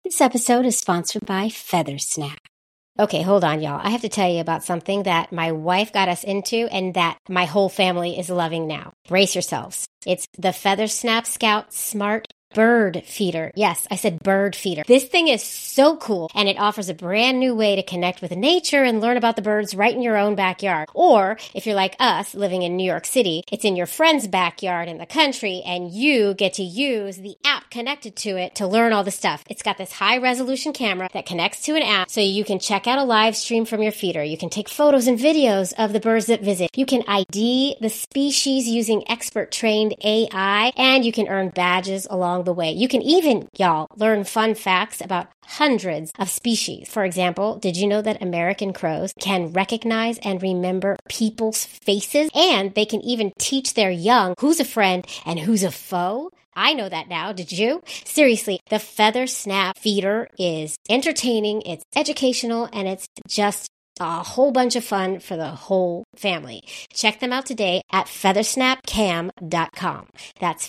This episode is sponsored by Feathersnap. Okay, hold on, y'all. I have to tell you about something that my wife got us into and that my whole family is loving now. Brace yourselves. It's the Feathersnap Scout Smart Bird Feeder. Yes, I said bird feeder. This thing is so cool, and it offers a brand new way to connect with nature and learn about the birds right in your own backyard. Or, if you're like us, living in New York City, it's in your friend's backyard in the country, and you get to use the app connected to it to learn all the stuff. It's got this high-resolution camera that connects to an app so you can check out a live stream from your feeder. You can take photos and videos of the birds that visit. You can ID the species using expert-trained AI, and you can earn badges along the way. You can even, y'all, learn fun facts about hundreds of species. For example, did you know that American crows can recognize and remember people's faces? And they can even teach their young who's a friend and who's a foe? I know that now. Did you? Seriously, the Feathersnap Feeder is entertaining, it's educational, and it's just a whole bunch of fun for the whole family. Check them out today at feathersnapcam.com. That's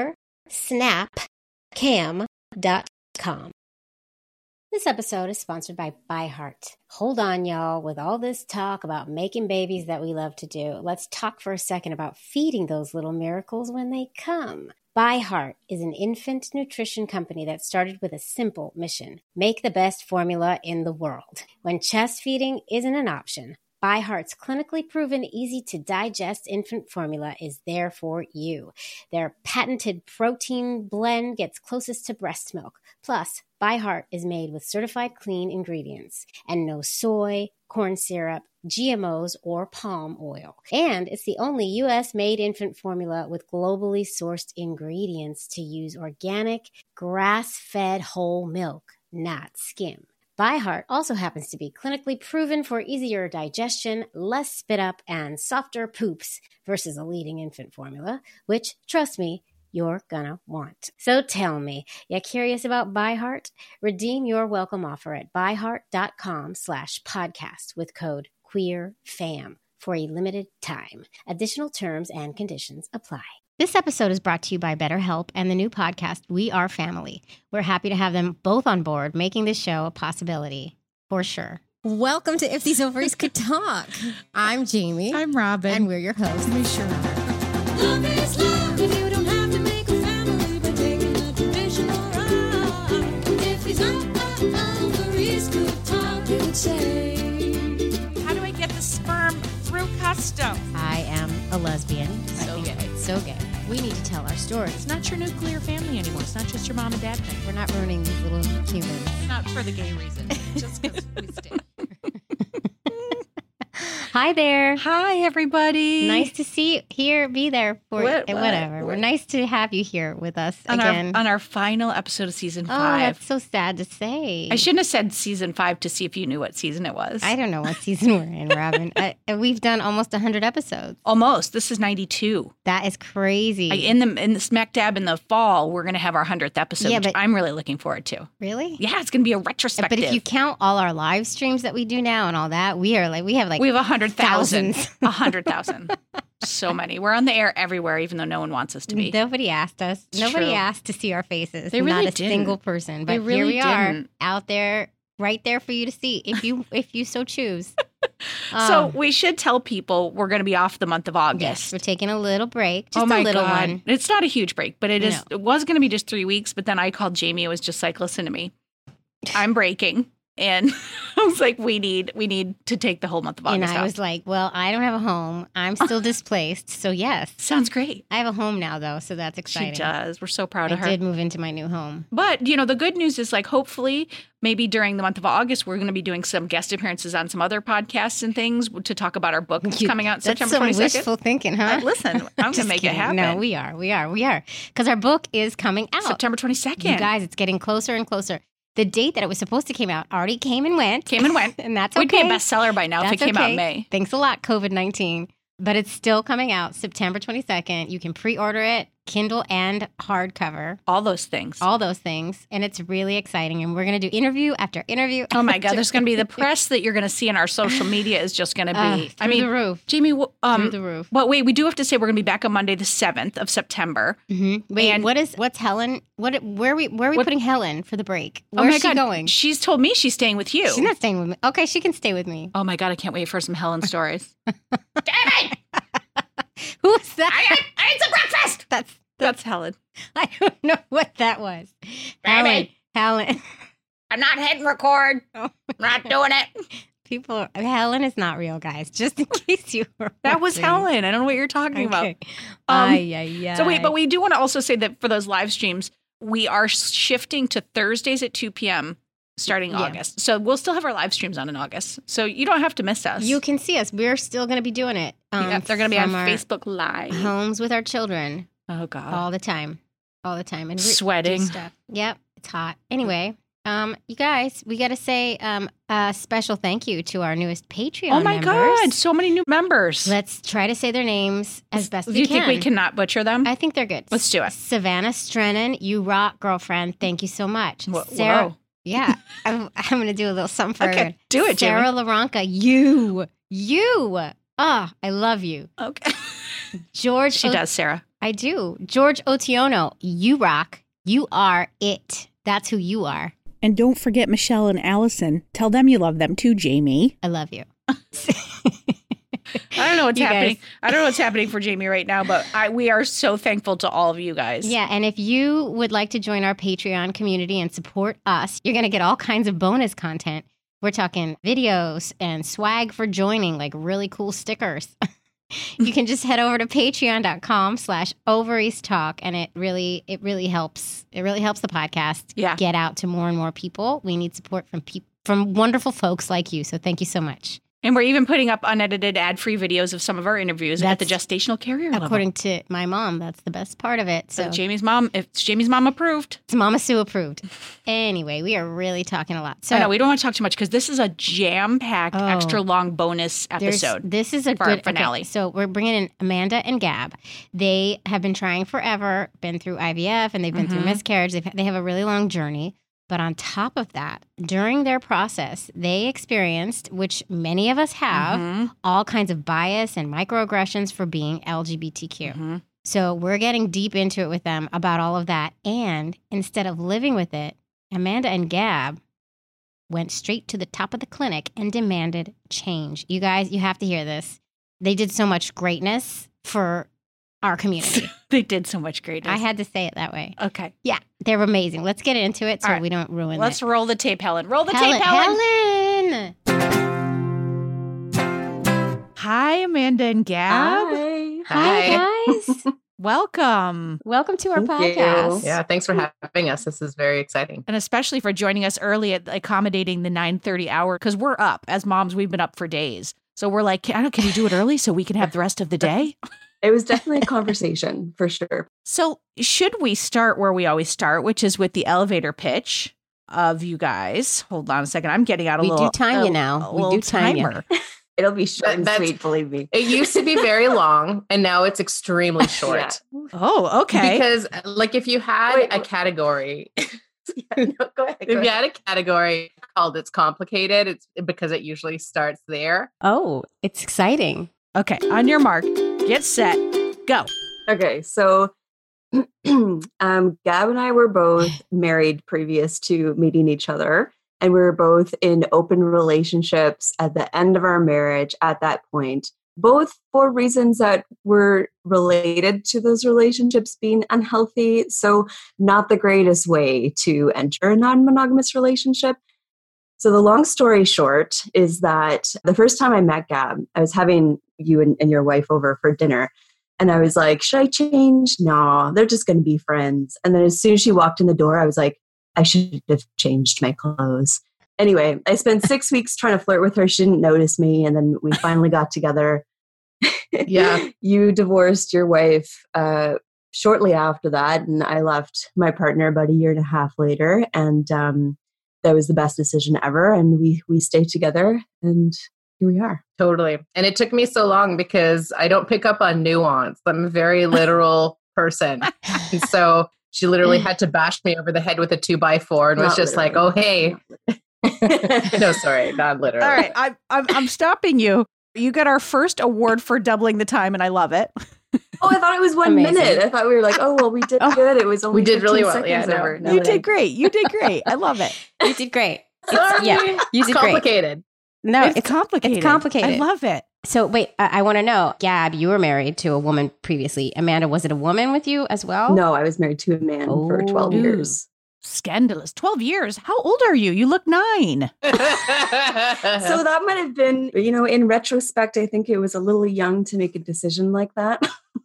feathersnapcam.com. This episode is sponsored by ByHeart. Hold on, y'all. With all this talk about making babies that we love to do, let's talk for a second about feeding those little miracles when they come. ByHeart is an infant nutrition company that started with a simple mission: make the best formula in the world. When chest feeding isn't an option, ByHeart's clinically proven, easy-to-digest infant formula is there for you. Their patented protein blend gets closest to breast milk. Plus, ByHeart is made with certified clean ingredients and no soy, corn syrup, GMOs, or palm oil. And it's the only U.S.-made infant formula with globally sourced ingredients to use organic, grass-fed whole milk, not skim. ByHeart also happens to be clinically proven for easier digestion, less spit up, and softer poops versus a leading infant formula, which, trust me, you're gonna want. So tell me, you curious about ByHeart? Redeem your welcome offer at byheart.com/podcast with code QUEERFAM for a limited time. Additional terms and conditions apply. This episode is brought to you by BetterHelp and the new podcast, We Are Family. We're happy to have them both on board, making this show a possibility, for sure. Welcome to If These Ovaries Could Talk. I'm Jamie. I'm Robin. And we're your hosts. We sure are. Love is love if you don't have to make a family by taking a traditional route. If these ovaries could talk, they would say, How do I get the sperm through custom? I am a lesbian. So gay. So gay. We need to tell our stories. It's not your nuclear family anymore. It's not just your mom and dad thing. We're not ruining these little humans. It's not for the gay reason. Just because we stay. Hi there. Hi, everybody. Nice to see you here, be there for whatever. We're nice to have you here with us again. On our final episode of season 5. Oh, that's so sad to say. I shouldn't have said season 5 to see if you knew what season it was. I don't know what season we're in, Robin. We've done almost 100 episodes. Almost. This is 92. That is crazy. In the smack dab in the fall, we're going to have our 100th episode, which I'm really looking forward to. Really? Yeah, it's going to be a retrospective. But if you count all our live streams that we do now and all that, we have 100,000. thousands. 100,000. So many. We're on the air everywhere, even though no one wants us to be. Nobody asked us. Nobody asked to see our faces. They really Not a didn't. single person. But They here really we are, didn't. out there, right there for you to see, if you so choose. So we should tell people we're going to be off the month of August. Yes, we're taking a little break. Just Oh my a little God. one. It's not a huge break, but it is. It was going to be just 3 weeks, but then I called Jamie. It was just like, listen to me. I'm breaking. And I was like, we need to take the whole month of August And I off. was like, well, I don't have a home. I'm still displaced. So yes. Sounds great. I have a home now, though. So that's exciting. She does. We're so proud of her. I did move into my new home. But, the good news is, like, hopefully, maybe during the month of August, we're going to be doing some guest appearances on some other podcasts and things to talk about our book that's coming out That's September 22nd. some wishful thinking, huh? Listen, I'm going to make it happen. No, we are. Because our book is coming out. September 22nd. You guys, it's getting closer and closer. The date that it was supposed to come out already came and went. And that's okay. We'd be a bestseller by now if it came out in May. Thanks a lot, COVID-19. But it's still coming out September 22nd. You can pre-order it. Kindle and hardcover. All those things. All those things. And it's really exciting. And we're going to do interview after interview. Oh my God, there's going to be the press that you're going to see in our social media is just going to be, through the roof. Jamie, Through the roof. But wait, we do have to say we're going to be back on Monday, the 7th of September. Mm-hmm. Wait, And- what's Helen? Where are we putting Helen for the break? Oh Where's my she God, going? she's told me she's staying with you. She's not staying with me. Okay, she can stay with me. Oh my God, I can't wait for some Helen stories. Damn it! Who's that? I ate some breakfast! That's Helen. I don't know what that was. Helen. I'm not hitting record. I'm not doing it. Helen is not real, guys. Just in case you were That was wondering. Helen. I don't know what you're talking about. Okay. So wait, but we do want to also say that for those live streams, we are shifting to Thursdays at 2 p.m. starting August. So we'll still have our live streams on in August. So you don't have to miss us. You can see us. We're still going to be doing it. Yeah, they're going to be on from our Facebook Live. homes with our children Oh, God. all the time. And do Sweating. stuff. Yep, it's hot. Anyway, you guys, we got to say a special thank you to our newest Patreon Oh, my members. God. So many new members. Let's try to say their names as best Do we you can. think we cannot butcher them? I think they're good. Let's do it. Savannah Strennan, you rock, girlfriend. Thank you so much. Whoa. Sarah, yeah, I'm going to do a little something for Okay, everyone. do it, Jimmy. Sarah LaRonca, you. I love you. Okay. George, She does, Sarah. I do. George Otiono, you rock. You are it. That's who you are. And don't forget Michelle and Allison. Tell them you love them too, Jamie. I love you. I don't know what's You happening. guys. I don't know what's happening for Jamie right now, but we are so thankful to all of you guys. Yeah, and if you would like to join our Patreon community and support us, you're going to get all kinds of bonus content. We're talking videos and swag for joining, like really cool stickers. You can just head over to patreon.com/ovaries talk, and it really helps. It really helps the podcast get out to more and more people. We need support from wonderful folks like you. So thank you so much. And we're even putting up unedited ad-free videos of some of our interviews at the That's- gestational carrier level. According to my mom, that's the best part of it. So Jamie's mom, if Jamie's mom approved. it's Mama Sue approved. Anyway, we are really talking a lot. So I know we don't want to talk too much because this is a jam-packed, Oh. extra long bonus episode. This is a for our good finale. Okay, so we're bringing in Amanda and Gab. They have been trying forever, been through IVF, and they've been through Mhm. miscarriage. They have a really long journey. But on top of that, during their process, they experienced, which many of us have, Mhm. all kinds of bias and microaggressions for being LGBTQ. Mhm. So we're getting deep into it with them about all of that. And instead of living with it, Amanda and Gab went straight to the top of the clinic and demanded change. You guys, you have to hear this. They did so much greatness for our community. They did so much greatness. I had to say it that way. Okay. Yeah, they're amazing. Let's get into it so All right. we don't ruin Let's it. roll the tape, Helen. Roll the tape, Helen. Helen! Hi, Amanda and Gab. Hi, guys. Welcome. Welcome to our Thank you. podcast. Yeah, thanks for having us. This is very exciting. And especially for joining us early at accommodating the 9:30 hour because we're up. As moms, we've been up for days. So we're like, can you do it early so we can have the rest of the day? It was definitely a conversation for sure. So should we start where we always start, which is with the elevator pitch of you guys? Hold on a second. I'm getting out a We little do time you a now. We little do time you. timer. It'll be short and That's- sweet, believe me. It used to be very long and now it's extremely short. Yeah. Oh, okay. Because like if you had Wait, a wait. category, No, go ahead. if you had a category called It's Complicated, it's because it usually starts there. Oh, it's exciting. Okay, on your mark, get set, go. Okay, so Gab and I were both married previous to meeting each other, and we were both in open relationships at the end of our marriage at that point, both for reasons that were related to those relationships being unhealthy. So, not the greatest way to enter a non monogamous relationship. So, the long story short is that the first time I met Gab, I was having you and your wife over for dinner. And I was like, should I change? No, they're just going to be friends. And then as soon as she walked in the door, I was like, I should have changed my clothes. Anyway, I spent 6 weeks trying to flirt with her. She didn't notice me. And then we finally got together. Yeah. You divorced your wife shortly after that. And I left my partner about a year and a half later. And that was the best decision ever. And we stayed together. And here we are. Totally. And it took me so long because I don't pick up on nuance. I'm a very literal person. And so she literally had to bash me over the head with a 2x4 and was Not just like, literally. oh, hey. No, sorry, not literally. All right, I'm stopping you. You got our first award for doubling the time, and I love it. Oh, I thought it was 1 Amazing. minute. I thought we were like, oh, well, we did good. It was only We did really 15 well. Yeah, seconds no. over. No, You no. did great. You did great. I love it. You did great. Sorry. Yeah, you did great. Complicated. No, It's complicated. It's complicated. I love it. So wait, I want to know, Gab, you were married to a woman previously. Amanda, was it a woman with you as well? No, I was married to a man for 12 Oh. years. Scandalous. 12 years. How old are you? You look 9. So that might have been, in retrospect, I think it was a little young to make a decision like that.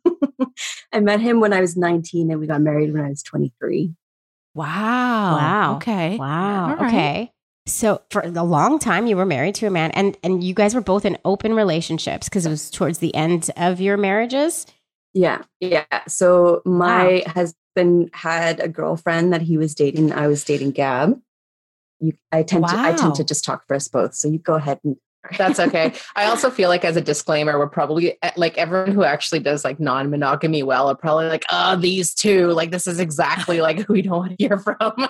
I met him when I was 19 and we got married when I was 23. Wow. Wow. Okay. Wow. All right. Okay. So for a long time, you were married to a man, and you guys were both in open relationships because it was towards the end of your marriages. Yeah. So my husband had a girlfriend that he was dating. I was dating Gab. I tend to just talk for us both. So you go ahead and. That's okay. I also feel like as a disclaimer, we're probably like everyone who actually does like non-monogamy well are probably like, oh, these two, like this is exactly like who we don't want to hear from.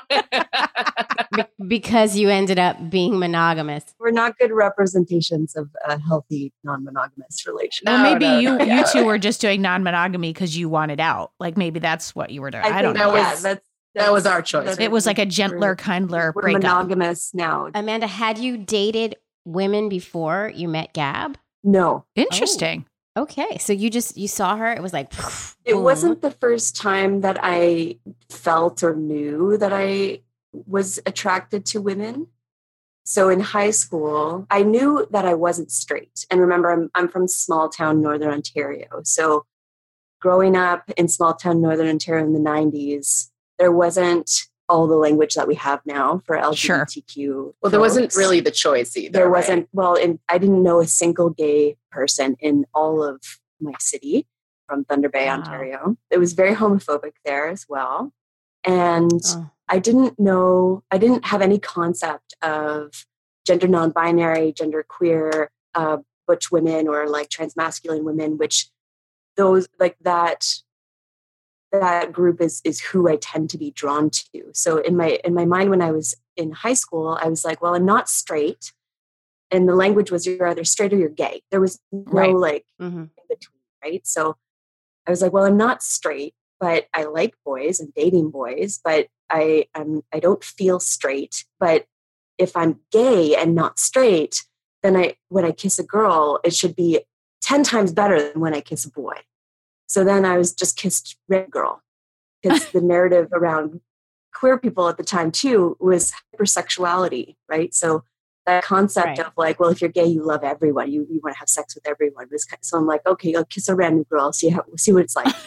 Because you ended up being monogamous. We're not good representations of a healthy non-monogamous relationship. Or maybe you yeah. two were just doing non-monogamy because you wanted out. Like maybe that's what you were doing. I don't think know. That was our choice. It was like a gentler, kindler We're breakup. monogamous now. Amanda, had you dated women before you met Gab? No, Interesting. Okay, so you saw her. It was like it boom. wasn't the first time that I felt or knew that I was attracted to women. So in high school, I knew that I wasn't straight. And remember, I'm from small town Northern Ontario. So growing up in small town Northern Ontario in the 90s, there wasn't all the language that we have now for LGBTQ. Well, there wasn't folks. really the choice either. There right? wasn't, and I didn't know a single gay person in all of my city from Thunder Bay, Wow. Ontario. It was very homophobic there as well. And Oh. I didn't have any concept of gender non-binary, gender queer, butch women or like transmasculine women, which those like that group is who I tend to be drawn to. So in my mind, when I was in high school, I was like, well, I'm not straight. And the language was you're either straight or you're gay. There was no Right. like Mhm. in between, right? So I was like, well, I'm not straight, but I like boys and dating boys, but I don't feel straight. But if I'm gay and not straight, then when I kiss a girl, it should be 10 times better than when I kiss a boy. So then I was just kissed red girl because the narrative around queer people at the time too was hypersexuality, right? So that concept Right. of like, well, if you're gay, you love everyone. You want to have sex with everyone. So I'm like, okay, I'll kiss a random girl, see what it's like.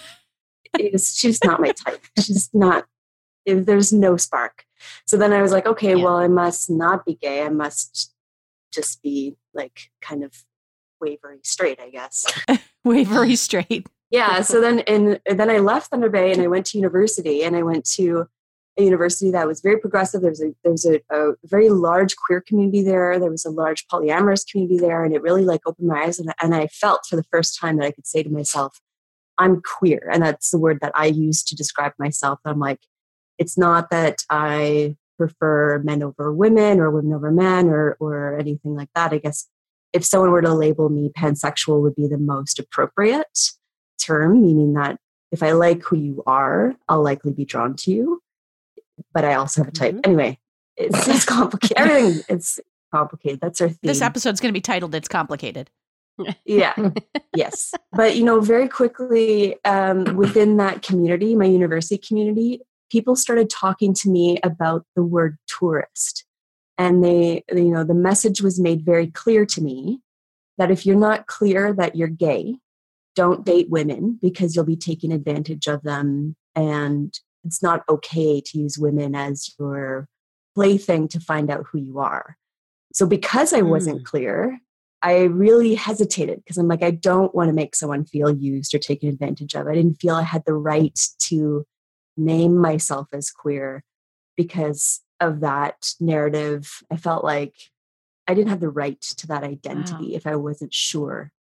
She's not my type. She's not. There's no spark. So then I was like, okay, Yeah. well, I must not be gay. I must just be like kind of wavery straight, I guess. Wavery straight. Yeah. So then I left Thunder Bay and I went to university, and I went to a university that was very progressive. There was a very large queer community there. There was a large polyamorous community there, and it really like opened my eyes. And I felt for the first time that I could say to myself, I'm queer. And that's the word that I use to describe myself. I'm like, it's not that I prefer men over women or women over men or anything like that. I guess if someone were to label me pansexual would be the most appropriate term, meaning that if I like who you are, I'll likely be drawn to you. But I also have a type. Anyway, it's complicated. Everything is complicated. That's our theme. This episode's going to be titled It's Complicated. Yeah. Yes. But, very quickly within that community, my university community, people started talking to me about the word tourist. And the message was made very clear to me that if you're not clear that you're gay, don't date women because you'll be taking advantage of them. And it's not okay to use women as your plaything to find out who you are. So because I wasn't clear, I really hesitated because I'm like, I don't want to make someone feel used or taken advantage of. I didn't feel I had the right to name myself as queer because of that narrative. I felt like I didn't have the right to that identity if I wasn't sure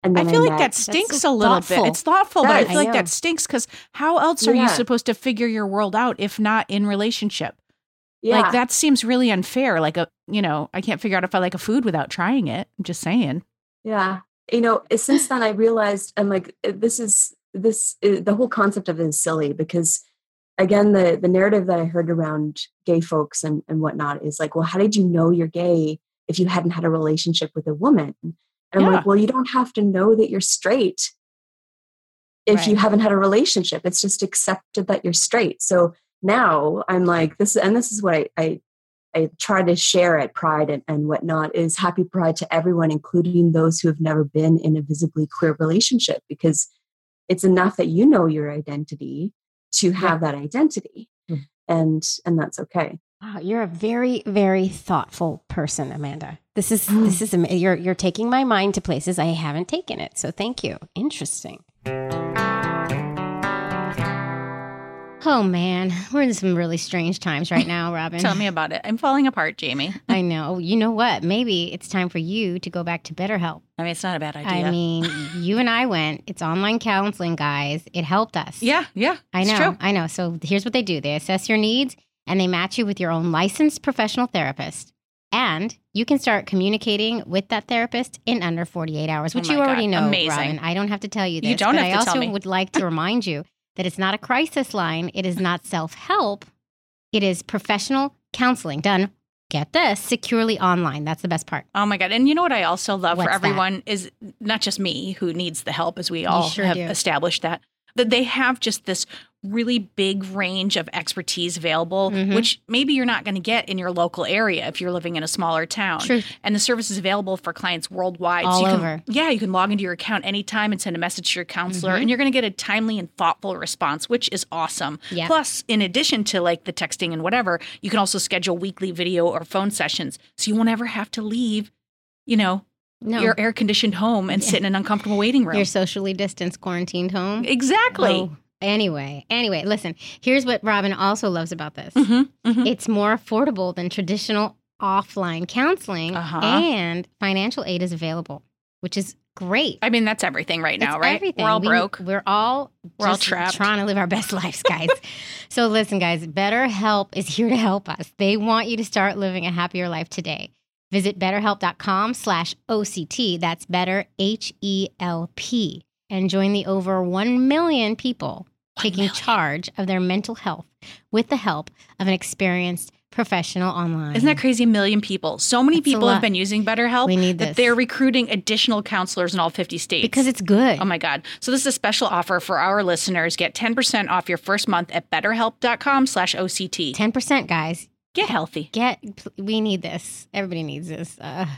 And I then feel like met- that stinks so a little thoughtful. bit. It's thoughtful, but I Yes. feel like I know. that stinks because how else are you Yeah. supposed to figure your world out if not in relationship? yeah. Like that seems really unfair. Like I can't figure out if I like a food without trying it. I'm just saying. Yeah. Since then I realized I'm like, the whole concept of it is silly because again, the narrative that I heard around gay folks and whatnot is like, well, how did you know you're gay if you hadn't had a relationship with a woman? And I'm Yeah. like, well, you don't have to know that you're straight if you Right. haven't had a relationship. It's just accepted that you're straight. So now I'm like, this is what I try to share at Pride and whatnot is happy Pride to everyone, including those who have never been in a visibly queer relationship, because it's enough that you know your identity to have that identity. Mhm. And that's okay. Wow, you're a very, very thoughtful person, Amanda. This is you're taking my mind to places I haven't taken it. So thank you. Interesting. Oh man, we're in some really strange times right now, Robin. Tell me about it. I'm falling apart, Jamie. I know. You know what? Maybe it's time for you to go back to BetterHelp. I mean, it's not a bad idea. I mean, you and I went. It's online counseling, guys. It helped us. yeah. I it's know. true. I know. So here's what they do. They assess your needs and they match you with your own licensed professional therapist. And you can start communicating with that therapist in under 48 hours, which Oh you my already God. know, Amazing. Robin. I don't have to tell you this. You don't but have I to tell also me. would like to remind you that it's not a crisis line. It is not self-help. It is professional counseling done, get this, securely online. That's the best part. Oh my God. And you know what I also love What's for that? everyone is not just me who needs the help, as we all sure have do. established that they have just this really big range of expertise available, Mhm. which maybe you're not going to get in your local area if you're living in a smaller town. Truth. And the service is available for clients worldwide. All you can, over. Yeah, you can log into your account anytime and send a message to your counselor, Mhm. and you're going to get a timely and thoughtful response, which is awesome. Yeah. Plus, in addition to like the texting and whatever, you can also schedule weekly video or phone sessions, so you won't ever have to leave, No. your air conditioned home and sit in an uncomfortable waiting room. Your socially distanced quarantined home. Exactly. Oh, anyway, listen, here's what Robin also loves about this. Mhm, mhm. It's more affordable than traditional offline counseling, Uh-huh. and financial aid is available, which is great. I mean, that's everything right now, It's right? everything. We're all broke. We're all just trapped. trying to live our best lives, guys. So listen, guys, BetterHelp is here to help us. They want you to start living a happier life today. Visit betterhelp.com/OCT. That's better, HELP. And join the over 1 million people taking charge of their mental health with the help of an experienced professional online. Isn't that crazy? 1 million people. So many That's a people have lot. been using BetterHelp We need that this. they're recruiting additional counselors in all 50 states. Because it's good. Oh my God. So this is a special offer for our listeners. Get 10% off your first month at betterhelp.com/OCT. 10%, guys. Get healthy. We need this. Everybody needs this.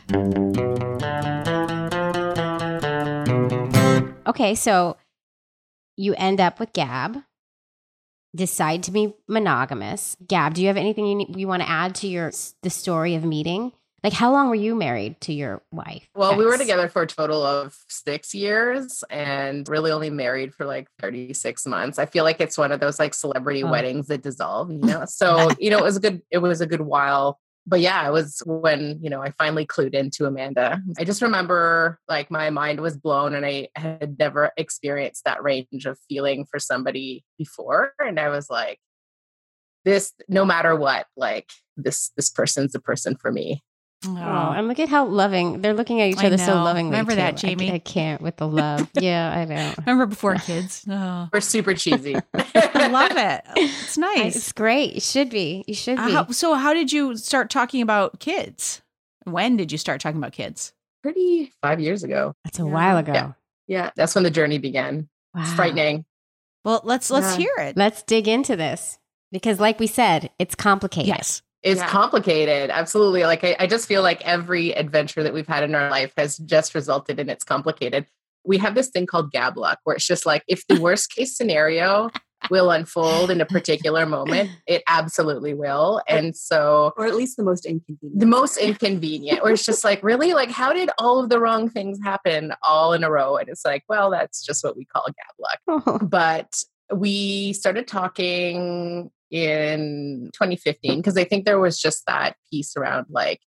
Okay, so you end up with Gab, decide to be monogamous. Gab, do you have anything you want to add to the story of meeting? Like, how long were you married to your wife? Well, we were Ex? together for a total of 6 years and really only married for like 36 months. I feel like it's one of those like celebrity Oh. weddings that dissolve, you know? So, it was a good while. But yeah, it was when, I finally clued into Amanda. I just remember like my mind was blown and I had never experienced that range of feeling for somebody before. And I was like, no matter what, like this person's the person for me. Oh, and look at how loving they're looking at each I other so know. lovingly. Remember too. that, Jamie? I can't with the love. Yeah, I know. Remember before kids? Oh, We're super cheesy. I love it. It's nice. It's great. You should be. You should be. So how did you start talking about kids? When did you start talking about kids? Pretty 5 years ago. That's a Yeah. while ago. Yeah. Yeah. That's when the journey began. It's Wow. frightening. Well, let's Yeah. hear it. Let's dig into this because, like we said, it's complicated. Yes. It's Yeah. complicated. Absolutely. Like I just feel like every adventure that we've had in our life has just resulted in it's complicated. We have this thing called Gab luck where it's just like, if the worst case scenario will unfold in a particular moment, it absolutely will. And so Or at least the most inconvenient. the most inconvenient, or it's just like, really, like, how did all of the wrong things happen all in a row? And it's like, well, that's just what we call Gab luck. But we started talking in 2015 because I think there was just that piece around like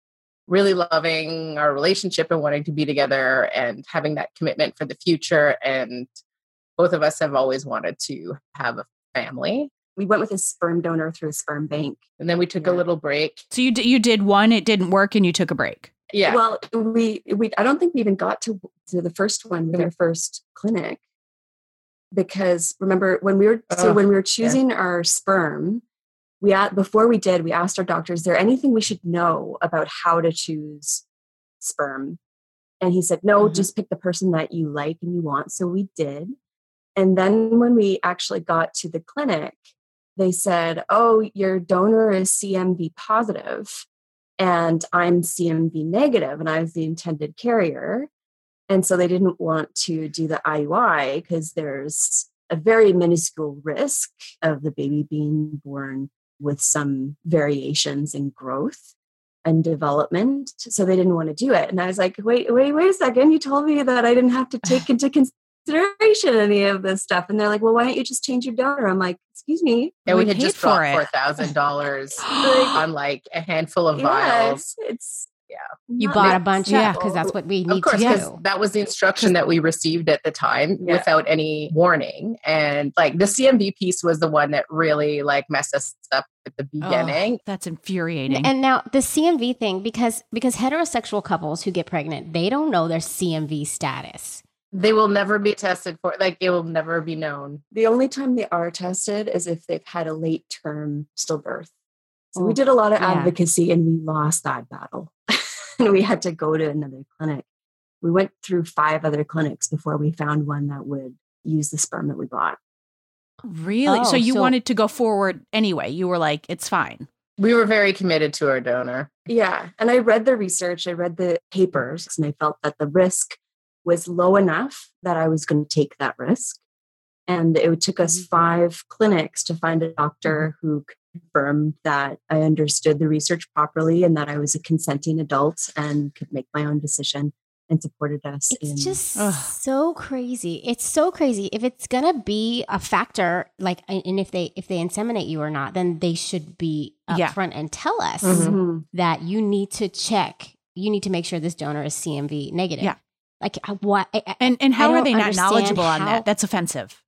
really loving our relationship and wanting to be together and having that commitment for the future. And both of us have always wanted to have a family. We went with a sperm donor through a sperm bank. And then we took a Yeah. little break. So you did one, it didn't work, and you took a break. Yeah. Well, we I don't think we even got to the first one with our first clinic, because remember when we were choosing our sperm, before we asked our doctor, is there anything we should know about how to choose sperm? And he said, no, just pick the person that you like and you want. So we did. And then when we actually got to the clinic, they said, oh, your donor is CMV positive and I'm CMV negative, and I was the intended carrier. And so they didn't want to do the IUI because there's a very minuscule risk of the baby being born with some variations in growth and development. So they didn't want to do it. And I was like, wait a second. You told me that I didn't have to take into consideration any of this stuff. And they're like, well, why don't you just change your donor? I'm like, excuse me. And we We had paid just for dropped it. $4,000 on like a handful of vials. It's You not bought a mixed bunch up. up because that's what we Of need course, to because do. that was the instruction that we received at the time Yeah. without any warning. And like the CMV piece was the one that really like messed us up at the beginning. Oh, that's infuriating. And now the CMV thing, because heterosexual couples who get pregnant, they don't know their CMV status. They will never be tested for, like it will never be known. The only time they are tested is if they've had a late term stillbirth. So we Oh, did a lot of yeah. advocacy and we lost that battle. And we had to go to another clinic. We went through 5 other clinics before we found one that would use the sperm that we bought. Really? Oh, so you so- wanted to go forward anyway. You were like, it's fine. We were very committed to our donor. Yeah. And I read the research, I read the papers, and I felt that the risk was low enough that I was going to take that risk. And it took us 5 clinics to find a doctor who confirmed that I understood the research properly and that I was a consenting adult and could make my own decision, and supported us in. It's just Ugh. so crazy. It's so crazy. If it's gonna be a factor, like, and if they inseminate you or not, then they should be Yeah. upfront and tell us Mhm. that you need to check. You need to make sure this donor is CMV negative. Yeah. Like what? And how are don't they not understand knowledgeable on how- that? That's offensive.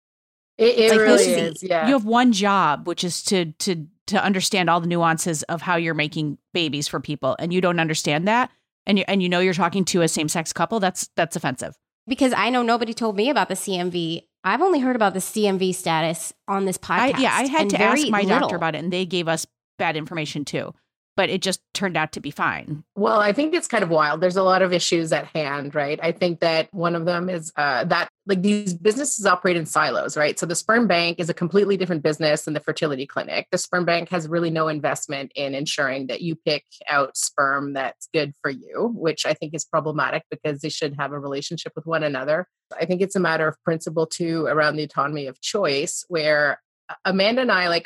It Like, really this is. Yeah. You have one job, which is to understand all the nuances of how you're making babies for people, and you don't understand that, and you know you're talking to a same sex couple. That's offensive. Because I know nobody told me about the CMV. I've only heard about the CMV status on this podcast. I had and to ask very my little. doctor about it, and they gave us bad information too. But it just turned out to be fine. Well, I think it's kind of wild. There's a lot of issues at hand, right? I think that one of them is that like these businesses operate in silos, right? So the sperm bank is a completely different business than the fertility clinic. The sperm bank has really no investment in ensuring that you pick out sperm that's good for you, which I think is problematic because they should have a relationship with one another. I think it's a matter of principle too around the autonomy of choice, where Amanda and I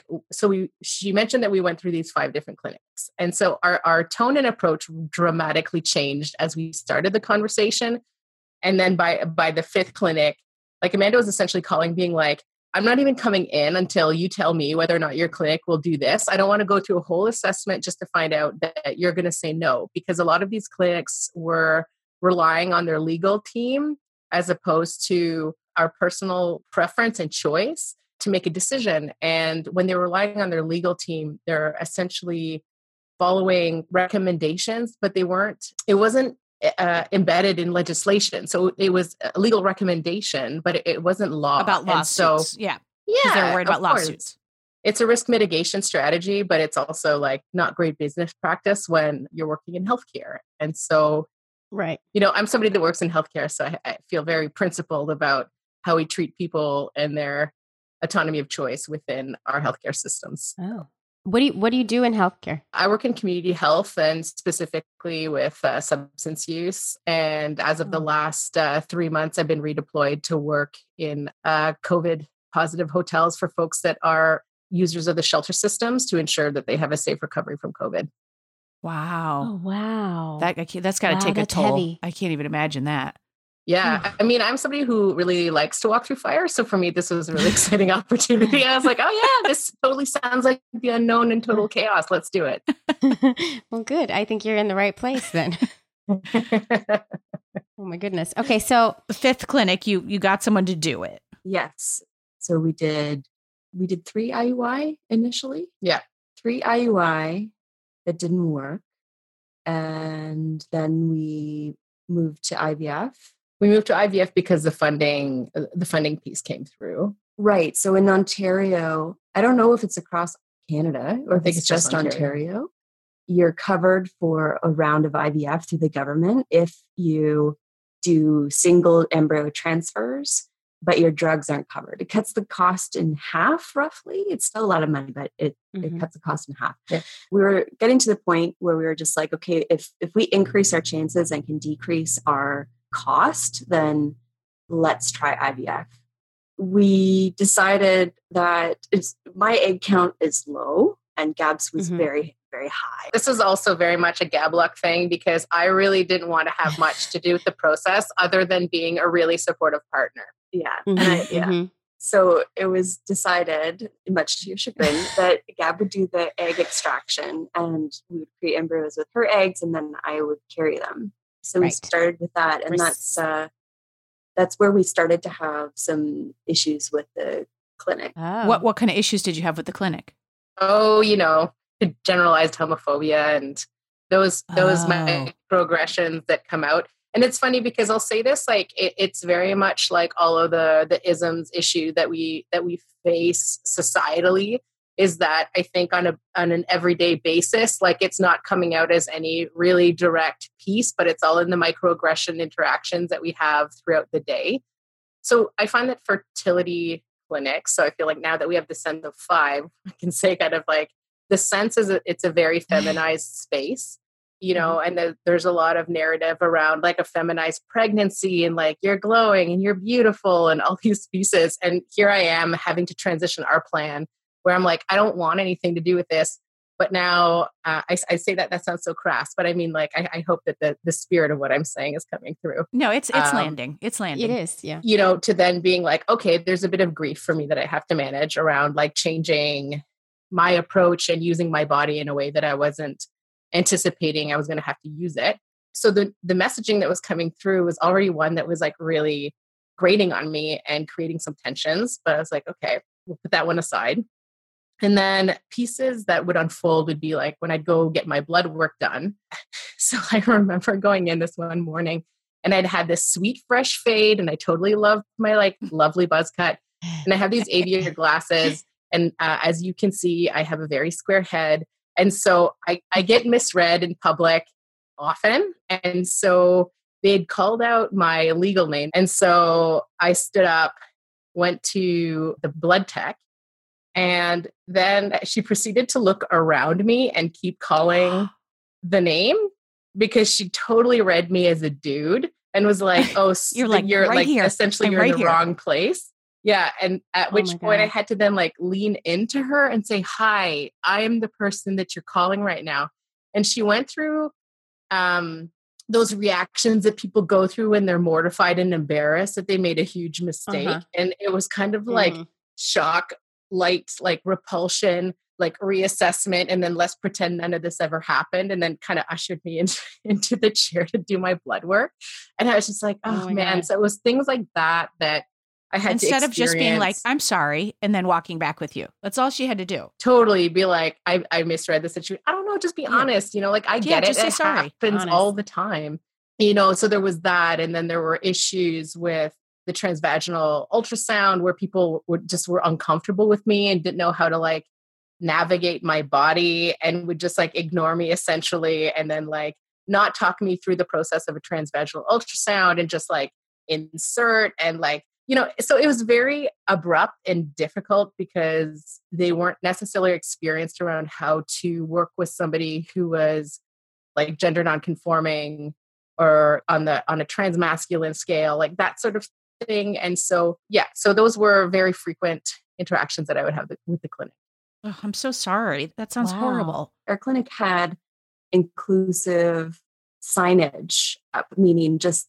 she mentioned that we went through these 5 different clinics. And so our tone and approach dramatically changed as we started the conversation. And then by the 5th clinic, like Amanda was essentially calling, being like, I'm not even coming in until you tell me whether or not your clinic will do this. I don't want to go through a whole assessment just to find out that you're going to say no, because a lot of these clinics were relying on their legal team as opposed to our personal preference and choice to make a decision. And when they're relying on their legal team, they're essentially following recommendations, but it wasn't embedded in legislation. So it was a legal recommendation, but it wasn't law. About And lawsuits. so, Yeah. yeah, Because they're worried of about course. lawsuits. It's a risk mitigation strategy, but it's also like not great business practice when you're working in healthcare. And so, Right. I'm somebody that works in healthcare, so I feel very principled about how we treat people and their autonomy of choice within our healthcare systems. Oh. What do you do in healthcare? I work in community health and specifically with substance use. And as of the last 3 months, I've been redeployed to work in COVID positive hotels for folks that are users of the shelter systems to ensure that they have a safe recovery from COVID. Oh Wow. wow. That's got to Wow, take a that's toll. heavy. I can't even imagine that. Yeah. I mean, I'm somebody who really likes to walk through fire. So for me, this was a really exciting opportunity. I was like, oh, yeah, this totally sounds like the unknown and total chaos. Let's do it. Well, good. I think you're in the right place then. Oh my goodness. Okay, so The fifth clinic, you got someone to do it. Yes. So we did 3 IUI initially. Yeah. 3 IUI that didn't work. And then we moved to IVF. We moved to IVF because the funding piece came through. Right. So in Ontario, I don't know if it's across Canada or if think it's it's just just Ontario. You're covered for a round of IVF through the government if you do single embryo transfers, but your drugs aren't covered. It cuts the cost in half, roughly. It's still a lot of money, but it cuts the cost in half. Yeah. We were getting to the point where we were just like, okay, if we increase our chances and can decrease our cost, then let's try IVF. We decided that my egg count is low and Gab's was very, very high. This is also very much a gab luck thing because I really didn't want to have much to do with the process other than being a really supportive partner. Yeah. Mhm, Yeah. mhm. So it was decided, much to your chagrin, that Gab would do the egg extraction and we would create embryos with her eggs and then I would carry them. So we Right. started with that. And that's where we started to have some issues with the clinic. Oh. What kind of issues did you have with the clinic? Oh, generalized homophobia and those microaggressions that come out. And it's funny because I'll say this, like it's very much like all of the isms issue that we face societally is that I think on an everyday basis, like it's not coming out as any really direct piece, but it's all in the microaggression interactions that we have throughout the day. So I find that fertility clinics, so I feel like now that we have the sense of 5, I can say kind of like the sense is it's a very feminized space. And there's a lot of narrative around like a feminized pregnancy and like you're glowing and you're beautiful and all these pieces. And here I am having to transition our plan where I'm like, I don't want anything to do with this. But now I say that sounds so crass, but I mean, like, I hope that the spirit of what I'm saying is coming through. No, it's landing. It's landing. It is, yeah. To then being like, okay, there's a bit of grief for me that I have to manage around like changing my approach and using my body in a way that I wasn't anticipating I was going to have to use it. So the messaging that was coming through was already one that was like really grating on me and creating some tensions. But I was like, okay, we'll put that one aside. And then pieces that would unfold would be like when I'd go get my blood work done. So I remember going in this one morning and I'd had this sweet, fresh fade and I totally loved my like lovely buzz cut. And I have these aviator glasses. And as you can see, I have a very square head. And so I get misread in public often. And so they'd called out my legal name. And so I stood up, went to the blood tech, and then she proceeded to look around me and keep calling the name because she totally read me as a dude and was like, oh, You're like, right here. Essentially I'm you're right in the here. wrong place. Yeah. And at which my point I God. had to then like lean into her and say, hi, I am the person that you're calling right now. And she went through those reactions that people go through when they're mortified and embarrassed that they made a huge mistake. Uh-huh. And it was kind of like shock, light, like repulsion, like reassessment, and then let's pretend none of this ever happened. And then kind of ushered me into the chair to do my blood work. And I was just like, oh my man. God. So it was things like that I had Instead to of just being like, experience. I'm sorry, and then walking back with you. That's all she had to do. Totally be like, I misread the situation. I don't know, just be honest, like I get it. just say It sorry. happens Honest. all the time. So there was that. And then there were issues with the transvaginal ultrasound where people were uncomfortable with me and didn't know how to like navigate my body and would just like ignore me essentially. And then like not talk me through the process of a transvaginal ultrasound and just like insert and like, so it was very abrupt and difficult because they weren't necessarily experienced around how to work with somebody who was like gender nonconforming or on a transmasculine scale, like that sort of thing. And so, so those were very frequent interactions that I would have with the clinic. Oh, I'm so sorry. That sounds Wow. horrible. Our clinic had inclusive signage up, meaning just the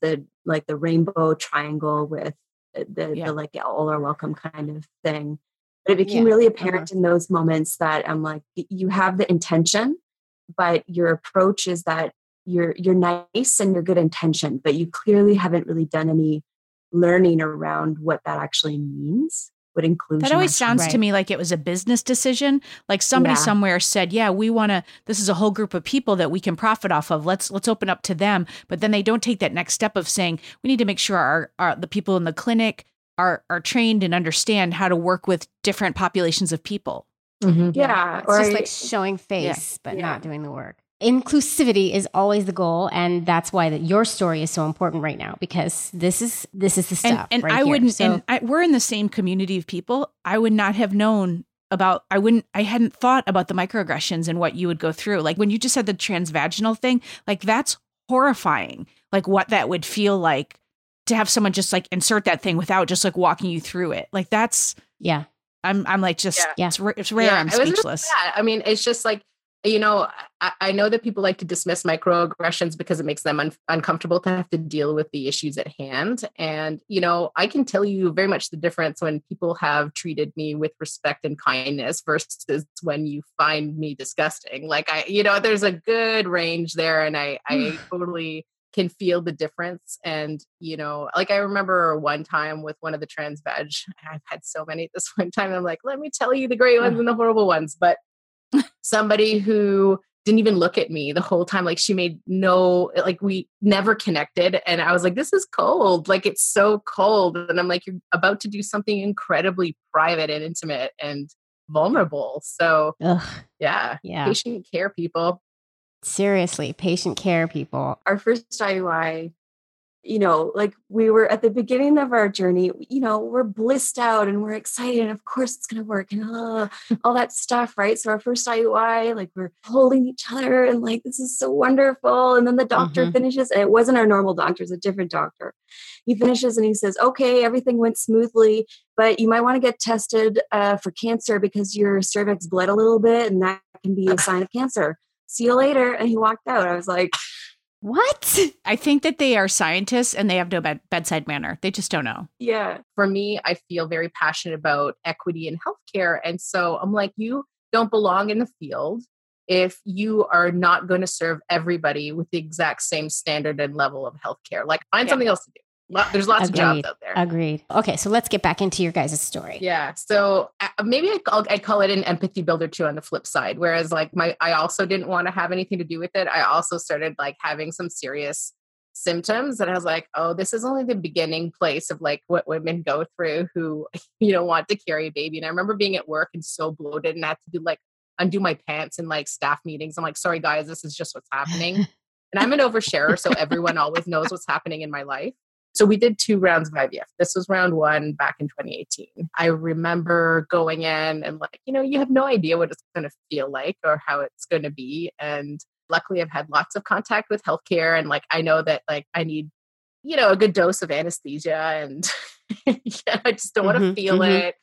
like the rainbow triangle with the Yeah. like all are welcome kind of thing. But it became Yeah. really apparent in those moments that I'm like, you have the intention, but your approach is that you're nice and you're good intention, but you clearly haven't really done any learning around what that actually means. What inclusion That always actually sounds to Right. me like it was a business decision. Like somebody Yeah. somewhere said, "Yeah, we want to. This is a whole group of people that we can profit off of. Let's open up to them." But then they don't take that next step of saying we need to make sure our the people in the clinic are trained and understand how to work with different populations of people. Mhm. Yeah. It's or just like showing face, but Yeah. not doing the work. Inclusivity is always the goal, and that's why your story is so important right now, because this is the stuff. And right I here. wouldn't. So, We're in the same community of people. I would not have known about. I hadn't thought about the microaggressions and what you would go through. Like when you just said the transvaginal thing, like that's horrifying. Like what that would feel like to have someone just like insert that thing without just like walking you through it. Like that's. yeah, I'm like just Yeah. it's rare. I'm it was really speechless. bad. I mean, it's just like, I know that people like to dismiss microaggressions because it makes them uncomfortable to have to deal with the issues at hand. And, I can tell you very much the difference when people have treated me with respect and kindness versus when you find me disgusting. Like there's a good range there, and I totally can feel the difference. And, like I remember one time with one of the trans veg, I've had so many at this one time. And I'm like, let me tell you the great ones and the horrible ones. But somebody who didn't even look at me the whole time, like she made we never connected. And I was like, this is cold. Like, it's so cold. And I'm like, you're about to do something incredibly private and intimate and vulnerable. So ugh, yeah, yeah. patient care people. Seriously, patient care people. our first IUI, like we were at the beginning of our journey, we're blissed out and we're excited. And of course it's going to work and all that stuff, right? So our first IUI, like we're holding each other and like, this is so wonderful. And then the doctor Mhm. finishes, and it wasn't our normal doctor, it's a different doctor. He finishes and he says, okay, everything went smoothly, but you might want to get tested for cancer because your cervix bled a little bit and that can be a sign of cancer. See you later. And he walked out. I was like, What? I think that they are scientists and they have no bedside manner. They just don't know. yeah. For me, I feel very passionate about equity in healthcare. And so I'm like, you don't belong in the field if you are not going to serve everybody with the exact same standard and level of healthcare. Like, find something else to do. There's lots of jobs out there. Agreed. Okay, so let's get back into your guys' story. Yeah. So maybe I'd call it an empathy builder too on the flip side. Whereas like I also didn't want to have anything to do with it. I also started like having some serious symptoms, and I was like, oh, this is only the beginning place of like what women go through who, want to carry a baby. And I remember being at work and so bloated and I had to do like undo my pants in like staff meetings. I'm like, sorry guys, this is just what's happening. And I'm an oversharer, so everyone always knows what's happening in my life. So we did 2 rounds of IVF. This was round 1 back in 2018. I remember going in and like, you have no idea what it's going to feel like or how it's going to be. And luckily I've had lots of contact with healthcare. And like, I know that like I need, a good dose of anesthesia and I just don't want to feel it.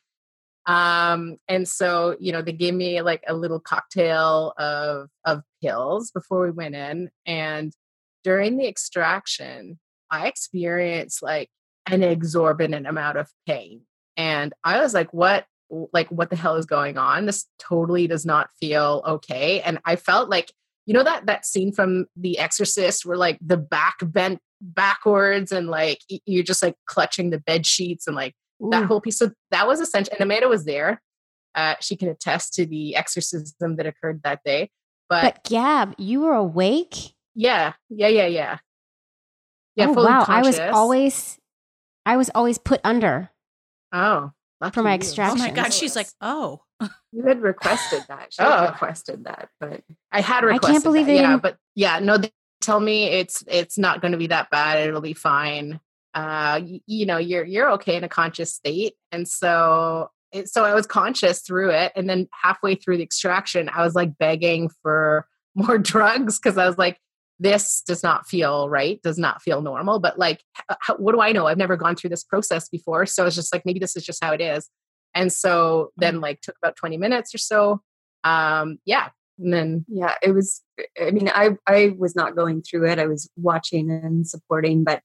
And so, they gave me like a little cocktail of pills before we went in. And during the extraction, I experienced like an exorbitant amount of pain. And I was like, what the hell is going on? This totally does not feel okay. And I felt like, that scene from The Exorcist where like the back bent backwards and like you're just like clutching the bed sheets and like that whole piece. So that was essential. And Amanda was there. She can attest to the exorcism that occurred that day. But Gab, you were awake? Yeah. Oh, fully wow. conscious. I was always put under Oh, lucky for my you. Oh extraction. my God. She's like, oh. You had requested that. She had requested that, but I had I requested can't believe that, they yeah, didn't- but yeah, no, they tell me it's not going to be that bad. It'll be fine. You're okay in a conscious state. And so I was conscious through it. And then halfway through the extraction, I was like begging for more drugs because I was like, this does not feel right, does not feel normal. But like, what do I know? I've never gone through this process before. So it's just like, maybe this is just how it is. And so then like took about 20 minutes or so. And then yeah, it was, I mean, I was not going through it. I was watching and supporting, but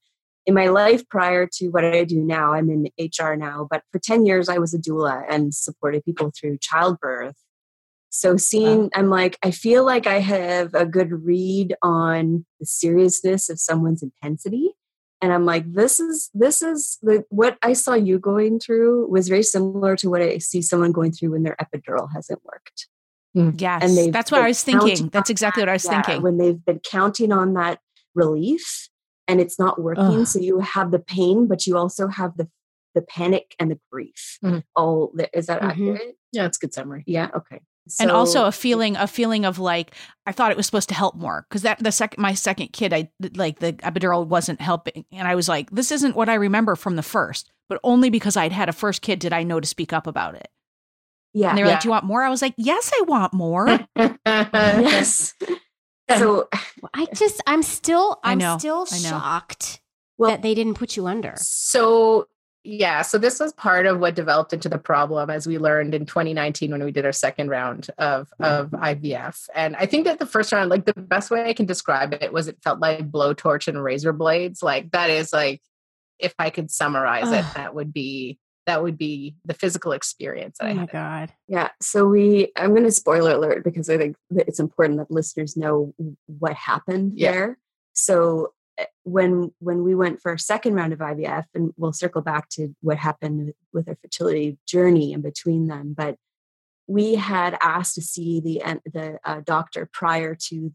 in my life prior to what I do now, I'm in HR now, but for 10 years I was a doula and supported people through childbirth. So I'm like, I feel like I have a good read on the seriousness of someone's intensity. And I'm like, this is what I saw you going through was very similar to what I see someone going through when their epidural hasn't worked. Yes, And that's what I was thinking. That's exactly what I was thinking. When they've been counting on that relief and it's not working. So you have the pain, but you also have the panic and the grief. Is that accurate? Yeah, it's a good summary. Yeah. Okay. And also a feeling of like, I thought it was supposed to help more because my second kid, the epidural wasn't helping. And I was like, this isn't what I remember from the first, but only because I'd had a first kid did I know to speak up about it. Yeah. And they were like, do you want more? I was like, yes, I want more. Yes. So I'm still shocked that they didn't put you under. So this was part of what developed into the problem as we learned in 2019 when we did our second round of IVF. And I think that the first round, like the best way I can describe it was it felt like blowtorch and razor blades. Like that is like, if I could summarize it, that would be the physical experience that I had. Oh my God. Yeah. So I'm going to spoiler alert because I think that it's important that listeners know what happened there. So when we went for our second round of IVF, and we'll circle back to what happened with our fertility journey in between them, but we had asked to see the doctor prior to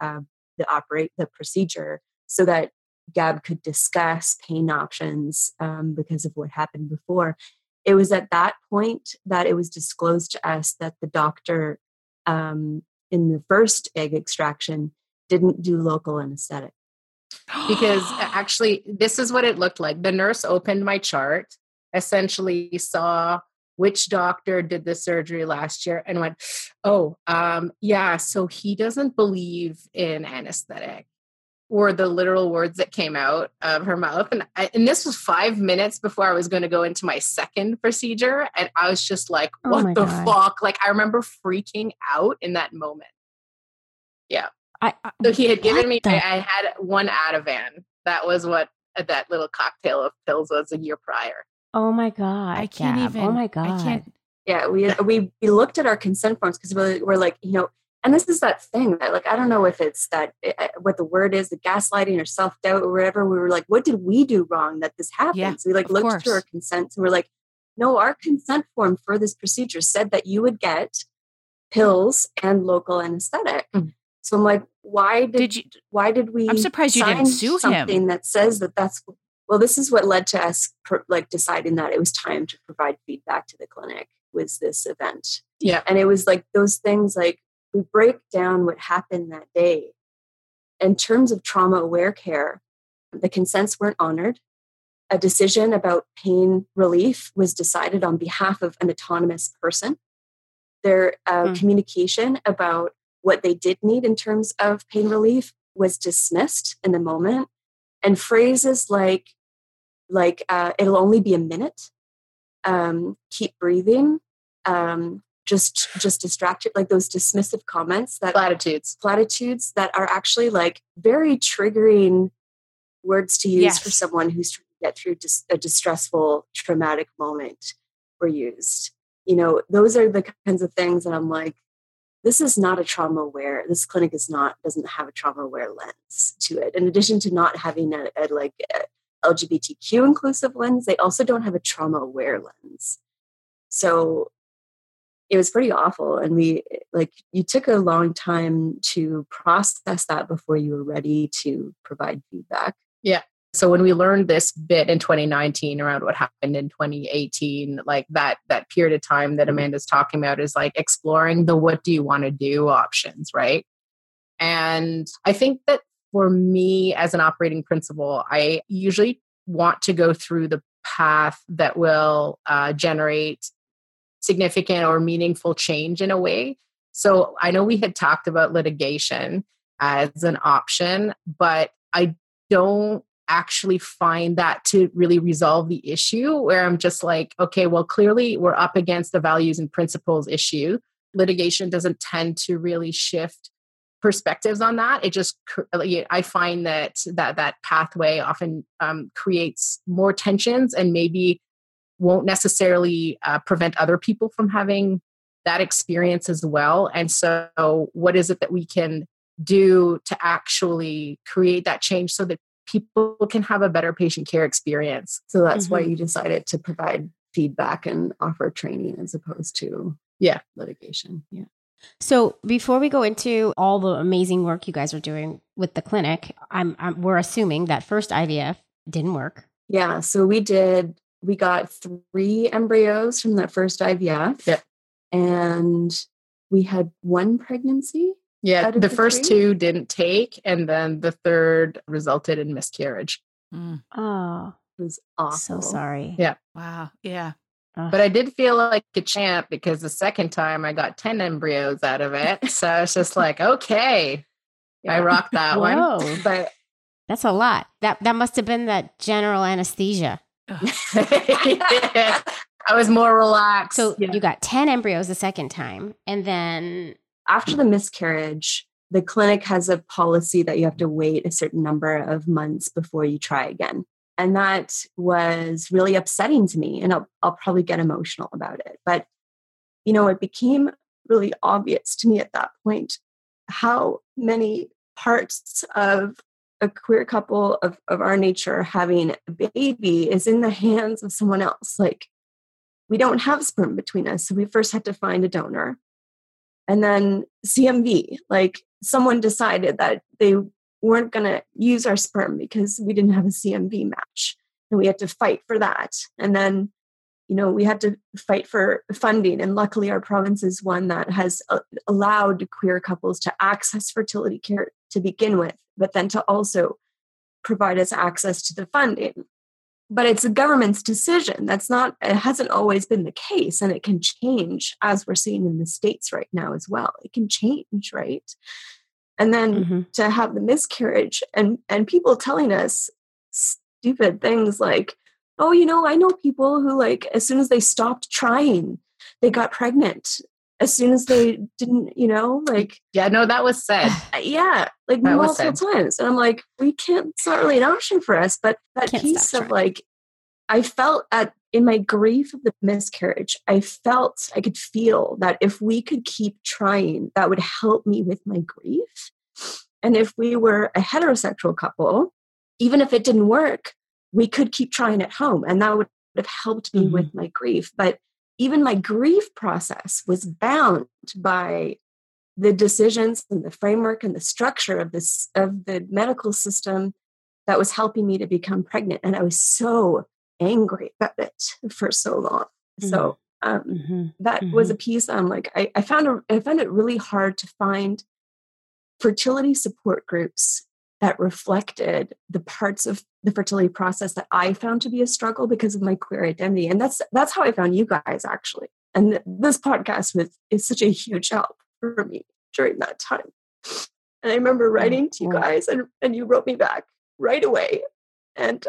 the procedure so that Gab could discuss pain options because of what happened before. It was at that point that it was disclosed to us that the doctor in the first egg extraction didn't do local anesthetic. Because actually, this is what it looked like. The nurse opened my chart, essentially saw which doctor did the surgery last year and went, so he doesn't believe in anesthetic. Were the literal words that came out of her mouth. And this was 5 minutes before I was going to go into my second procedure. And I was just like, what the fuck? Like, I remember freaking out in that moment. Yeah. So he had given me, I had one Ativan. That was what that little cocktail of pills was a year prior. Oh my God. I can't even. Oh my God. I can't. Yeah. We looked at our consent forms because we're like, and this is that thing that, like, I don't know if it's that, what the word is, the gaslighting or self-doubt or whatever. We were like, what did we do wrong that this happened? Yeah, so we looked through our consents and we're like, no, our consent form for this procedure said that you would get pills and local anesthetic. So I'm like, why did we? I'm surprised you didn't sue something him. that says that's, well, this is what led to us deciding that it was time to provide feedback to the clinic was this event. Yeah. And it was like those things, like we break down what happened that day. In terms of trauma aware care, the consents weren't honored. A decision about pain relief was decided on behalf of an autonomous person. Their communication about what they did need in terms of pain relief was dismissed in the moment. And phrases like it'll only be a minute, keep breathing, just distract you, like those dismissive comments, that platitudes that are actually like very triggering words to use for someone who's trying to get through a distressful, traumatic moment were used. Those are the kinds of things that I'm like, this is not a trauma aware. This clinic doesn't have a trauma aware lens to it. In addition to not having a LGBTQ inclusive lens, they also don't have a trauma aware lens. So it was pretty awful. And you took a long time to process that before you were ready to provide feedback. Yeah. So when we learned this bit in 2019 around what happened in 2018, like that period of time that Amanda's talking about is like exploring the what do you want to do options, right? And I think that for me as an operating principle, I usually want to go through the path that will generate significant or meaningful change in a way. So I know we had talked about litigation as an option, but I don't actually find that to really resolve the issue, where I'm just like, okay, well, clearly we're up against the values and principles issue. Litigation doesn't tend to really shift perspectives on that, it just, I find that pathway often creates more tensions and maybe won't necessarily prevent other people from having that experience as well. And so what is it that we can do to actually create that change so that people can have a better patient care experience? So that's why you decided to provide feedback and offer training as opposed to litigation. Yeah. So before we go into all the amazing work you guys are doing with the clinic, we're assuming that first IVF didn't work. Yeah. So we got 3 embryos from that first IVF. Yep. And we had 1 pregnancy. Yeah. out of The first 3? 2 didn't take, and then the third resulted in miscarriage. Oh, It was awful. so sorry. Yeah. Wow. Yeah. But I did feel like a champ because the second time I got 10 embryos out of it. So it's just like, okay, I rocked that one. Whoa. But That's a lot. That must have been that general anesthesia. I was more relaxed. So you got 10 embryos the second time. And then, after the miscarriage, the clinic has a policy that you have to wait a certain number of months before you try again. And that was really upsetting to me. And I'll probably get emotional about it. But, it became really obvious to me at that point how many parts of a queer couple of our nature having a baby is in the hands of someone else. Like, we don't have sperm between us. So we first had to find a donor. And then CMV, like someone decided that they weren't going to use our sperm because we didn't have a CMV match. And we had to fight for that. And then, we had to fight for funding. And luckily our province is one that has allowed queer couples to access fertility care to begin with, but then to also provide us access to the funding. But it's the government's decision. It hasn't always been the case, and it can change, as we're seeing in the States right now as well. It can change, right? And then to have the miscarriage and people telling us stupid things like, oh, I know people who, like, as soon as they stopped trying, they got pregnant. As soon as they didn't, like... Yeah, no, that was said. Yeah, like That was multiple times. And I'm like, it's not really an option for us. But that Can't piece stop of trying. like, I felt in my grief of the miscarriage, I could feel that if we could keep trying, that would help me with my grief. And if we were a heterosexual couple, even if it didn't work, we could keep trying at home. And that would have helped me with my grief. But even my grief process was bound by the decisions and the framework and the structure of the medical system that was helping me to become pregnant. And I was so angry about it for so long. So that was a piece I'm like, I found it really hard to find fertility support groups that reflected the parts of the fertility process that I found to be a struggle because of my queer identity. And that's how I found you guys, actually. And this podcast is such a huge help for me during that time. And I remember writing to you guys, and you wrote me back right away. And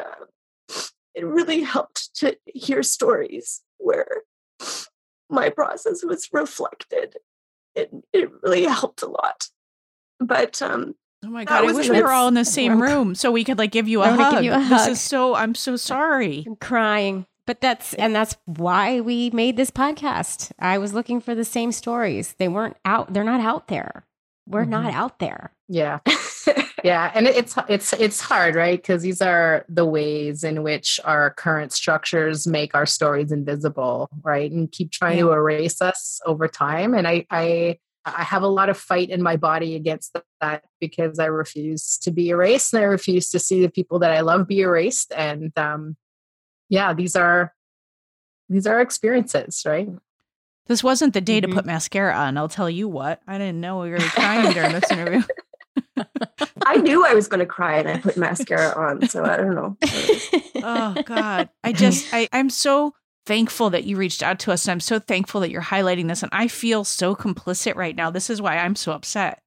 it really helped to hear stories where my process was reflected. It really helped a lot. But oh my God, I wish we were all in the same room so we could like give you a hug. I'm so sorry. I'm crying. But that's why we made this podcast. I was looking for the same stories. They weren't out. They're not out there. We're not out there. Yeah. Yeah. And it's hard, right? Because these are the ways in which our current structures make our stories invisible, right? And keep trying to erase us over time. And I have a lot of fight in my body against that because I refuse to be erased, and I refuse to see the people that I love be erased. And these are experiences, right? This wasn't the day to put mascara on. I'll tell you what. I didn't know we were crying during this interview. I knew I was going to cry, and I put mascara on, so I don't know. Oh God. I'm so thankful that you reached out to us. And I'm so thankful that you're highlighting this. And I feel so complicit right now. This is why I'm so upset.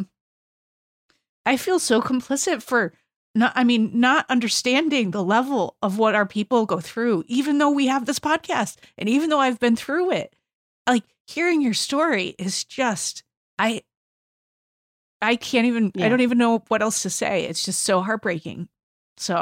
I feel so complicit for not understanding the level of what our people go through, even though we have this podcast and even though I've been through it. Like, hearing your story is just, I can't even, Yeah. I don't even know what else to say. It's just so heartbreaking. So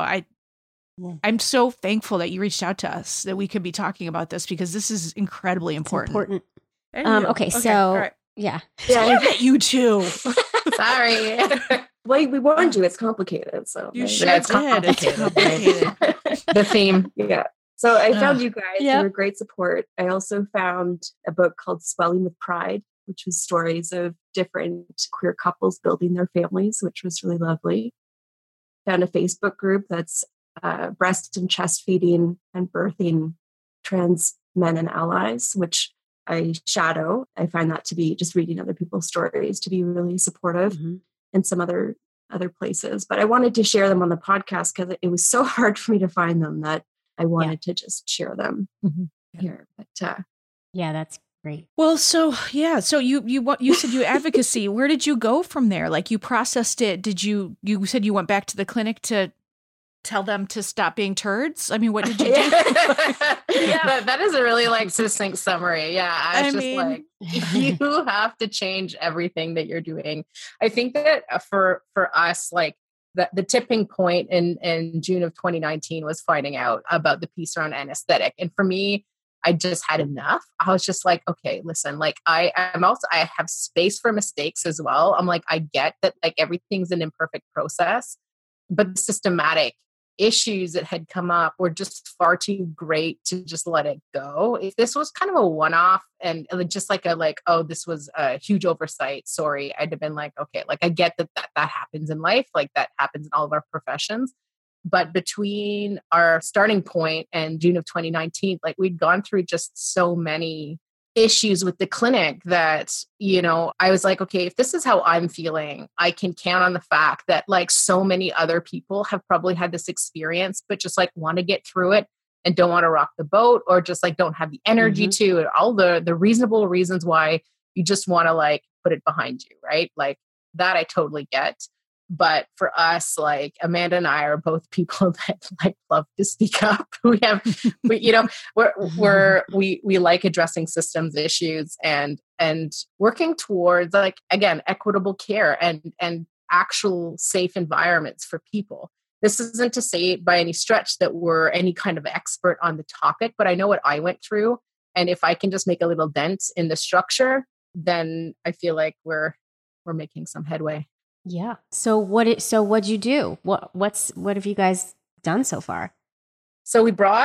I'm so thankful that you reached out to us, that we could be talking about this, because this is incredibly It's important. important. Anywho. Okay, so all right. yeah. Damn it, you two. Sorry. Well, we warned you. It's complicated. So You maybe- sure it's did. It's complicated. The theme. Yeah. So I found Ugh. you guys. Yep. You were great support. I also found a book called Swelling with Pride, which was stories of different queer couples building their families, which was really lovely. Found a Facebook group that's breast and chest feeding and birthing trans men and allies, which I shadow. I find that to be, just reading other people's stories, to be really supportive, Mhm. and some other places. But I wanted to share them on the podcast because it was so hard for me to find them that I wanted to just share them here. But Yeah, that's great. Well, so yeah, so you said you advocacy. Where did you go from there? Like, you processed it. Did you said you went back to the clinic to tell them to stop being turds? I mean, what did you do? Yeah, that is a really like succinct summary. Yeah, I was I like, you have to change everything that you're doing. I think that for us, like the tipping point in June of 2019 was finding out about the piece around anesthetic, and for me, I just had enough. I was just like, okay, listen, like I have space for mistakes as well. I'm like, I get that like everything's an imperfect process, but the systematic issues that had come up were just far too great to just let it go. If this was kind of a one-off and just like oh, this was a huge oversight, sorry, I'd have been like, okay, like I get that happens in life, like that happens in all of our professions. But between our starting point and June of 2019, like we'd gone through just so many issues with the clinic that, you know, I was like, okay, if this is how I'm feeling, I can count on the fact that like so many other people have probably had this experience, but just like want to get through it and don't want to rock the boat, or just like don't have the energy to, and all the reasonable reasons why you just want to like put it behind you, right? Like that I totally get. But for us, like Amanda and I are both people that like love to speak up. We like addressing systems issues and working towards like, again, equitable care and actual safe environments for people. This isn't to say by any stretch that we're any kind of expert on the topic, but I know what I went through. And if I can just make a little dent in the structure, then I feel like we're making some headway. Yeah. So what'd you do? What have you guys done so far? So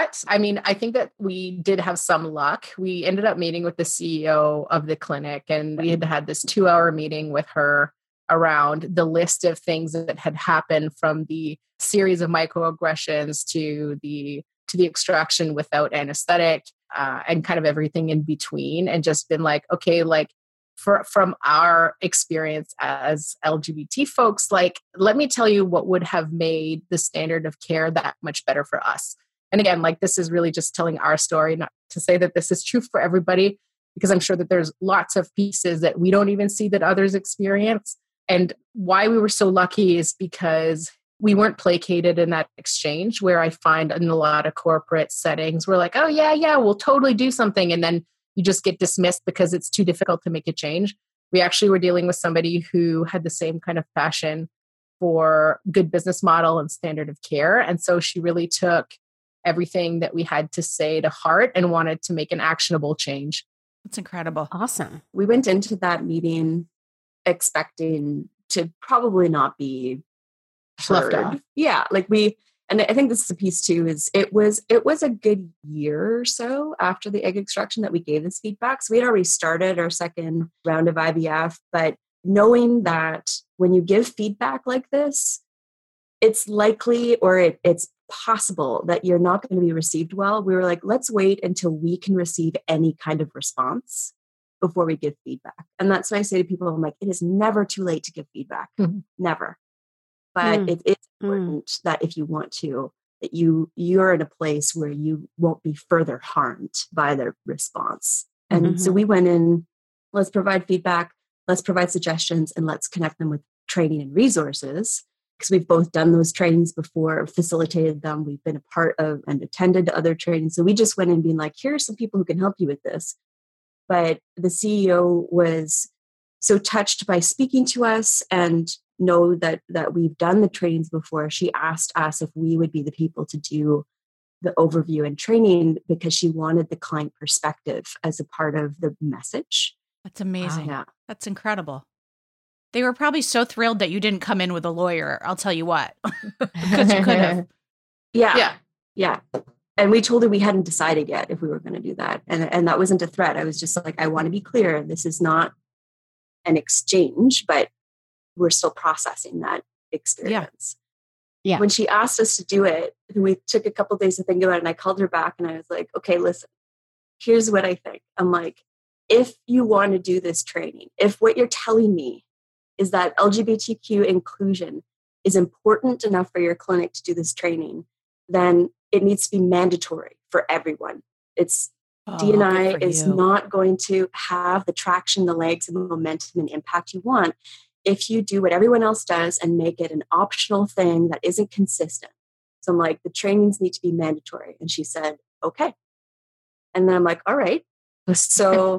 I think that we did have some luck. We ended up meeting with the CEO of the clinic, and we had this 2-hour meeting with her around the list of things that had happened from the series of microaggressions to the extraction without anesthetic, and kind of everything in between, and just been like, okay, like from our experience as LGBT folks, like, let me tell you what would have made the standard of care that much better for us. And again, like, this is really just telling our story, not to say that this is true for everybody, because I'm sure that there's lots of pieces that we don't even see that others experience. And why we were so lucky is because we weren't placated in that exchange, where I find in a lot of corporate settings, we're like, oh yeah, we'll totally do something. And then you just get dismissed because it's too difficult to make a change. We actually were dealing with somebody who had the same kind of passion for good business model and standard of care. And so she really took everything that we had to say to heart and wanted to make an actionable change. That's incredible. Awesome. we went into that meeting expecting to probably not be Left heard. off. Yeah, like and I think this is a piece too, is it was a good year or so after the egg extraction that we gave this feedback. So we had already started our second round of IVF, but knowing that when you give feedback like this, it's likely, or it's possible that you're not going to be received well. We were like, let's wait until we can receive any kind of response before we give feedback. And that's what I say to people. I'm like, it is never too late to give feedback. Never. But it's important that if you want to, that you're in a place where you won't be further harmed by the response. And so we went in, let's provide feedback, let's provide suggestions, and let's connect them with training and resources. Because we've both done those trainings before, facilitated them. We've been a part of and attended other trainings. So we just went in being like, here are some people who can help you with this. But the CEO was so touched by speaking to us and know that we've done the trainings before, she asked us if we would be the people to do the overview and training because she wanted the client perspective as a part of the message. That's amazing. Yeah. That's incredible. They were probably so thrilled that you didn't come in with a lawyer. I'll tell you what, because you could have. Yeah. And we told her we hadn't decided yet if we were going to do that. And that wasn't a threat. I was just like, I want to be clear. This is not an exchange, but we're still processing that experience. Yeah. When she asked us to do it, we took a couple of days to think about it. And I called her back and I was like, okay, listen, here's what I think. I'm like, if you want to do this training, if what you're telling me is that LGBTQ inclusion is important enough for your clinic to do this training, then it needs to be mandatory for everyone. It's D&I is not going to have the traction, the legs, and the momentum and impact you want if you do what everyone else does and make it an optional thing that isn't consistent. So I'm like, the trainings need to be mandatory. And she said, okay. And then I'm like, all right. So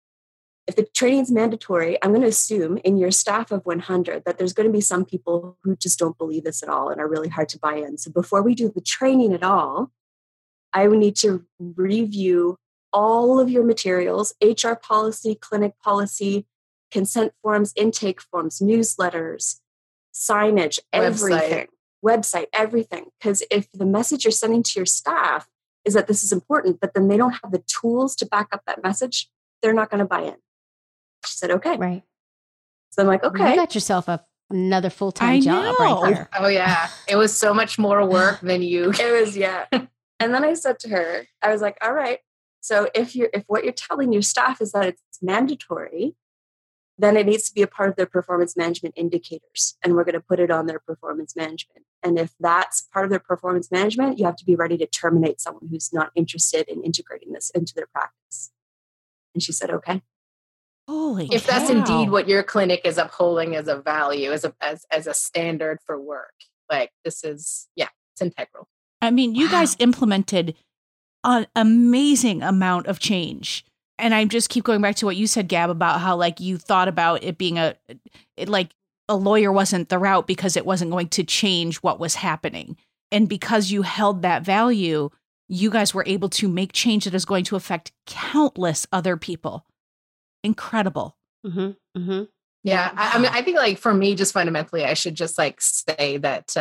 if the training is mandatory, I'm going to assume in your staff of 100 that there's going to be some people who just don't believe this at all and are really hard to buy in. So before we do the training at all, I would need to review all of your materials, HR policy, clinic policy, consent forms, intake forms, newsletters, signage, everything, website, everything. Because if the message you're sending to your staff is that this is important, but then they don't have the tools to back up that message, they're not going to buy in. She said, okay. Right. So I'm like, okay. You got yourself another full-time job right there. Oh, yeah. It was so much more work than you. It was, yeah. And then I said to her, I was like, all right. So if what you're telling your staff is that it's mandatory, then it needs to be a part of their performance management indicators. And we're going to put it on their performance management. And if that's part of their performance management, you have to be ready to terminate someone who's not interested in integrating this into their practice. And she said, okay. Holy if cow. that's indeed what your clinic is upholding as a value, as a standard for work, like this is, it's integral. I mean, you guys implemented an amazing amount of change. And I just keep going back to what you said, Gab, about how like you thought about it being like a lawyer wasn't the route because it wasn't going to change what was happening. And because you held that value, you guys were able to make change that is going to affect countless other people. Incredible. Mm-hmm. Mm-hmm. Yeah. I mean, I think like for me, just fundamentally, I should just like say that,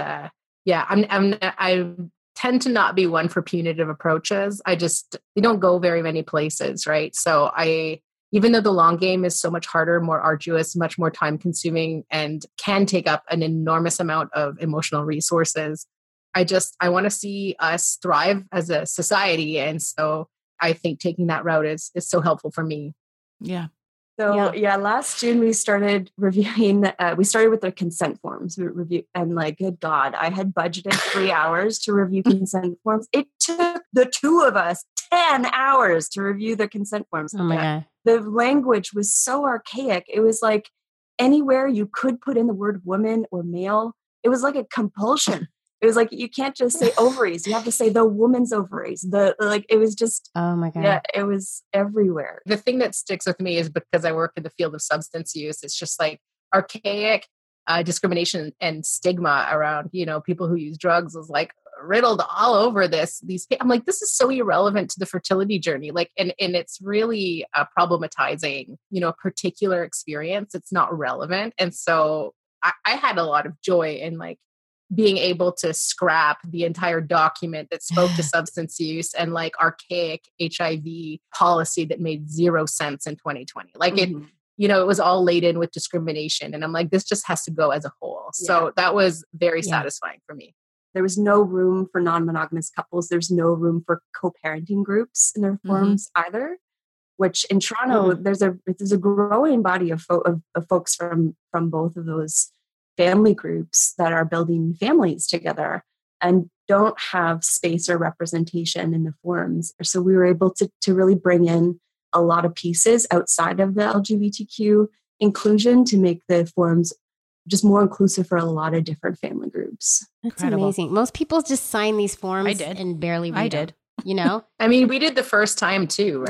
I tend to not be one for punitive approaches. We don't go very many places, right? So even though the long game is so much harder, more arduous, much more time consuming, and can take up an enormous amount of emotional resources, I want to see us thrive as a society. And so I think taking that route is so helpful for me. Yeah. So last June we started reviewing. We started with the consent forms review, and like, good God, I had budgeted 3 hours to review consent forms. It took the two of us 10 hours to review the consent forms. Oh my God. The language was so archaic. It was like anywhere you could put in the word woman or male, it was like a compulsion. It was like, you can't just say ovaries. You have to say the woman's ovaries. It was just, oh my God. Yeah, it was everywhere. The thing that sticks with me is because I work in the field of substance use. It's just like archaic discrimination and stigma around, people who use drugs is like riddled all over I'm like, this is so irrelevant to the fertility journey. Like, and it's really problematizing, a particular experience. It's not relevant. And so I had a lot of joy in like, being able to scrap the entire document that spoke to substance use and like archaic HIV policy that made 0 sense in 2020. Like it was all laden with discrimination. And I'm like, this just has to go as a whole. Yeah. So that was very satisfying for me. There was no room for non-monogamous couples. There's no room for co-parenting groups in their forms either, which in Toronto, there's a growing body of folks from both of those family groups that are building families together and don't have space or representation in the forums. So we were able to really bring in a lot of pieces outside of the LGBTQ inclusion to make the forums just more inclusive for a lot of different family groups. That's Incredible. amazing. Most people just sign these forms and barely read them, I mean, we did the first time too, right?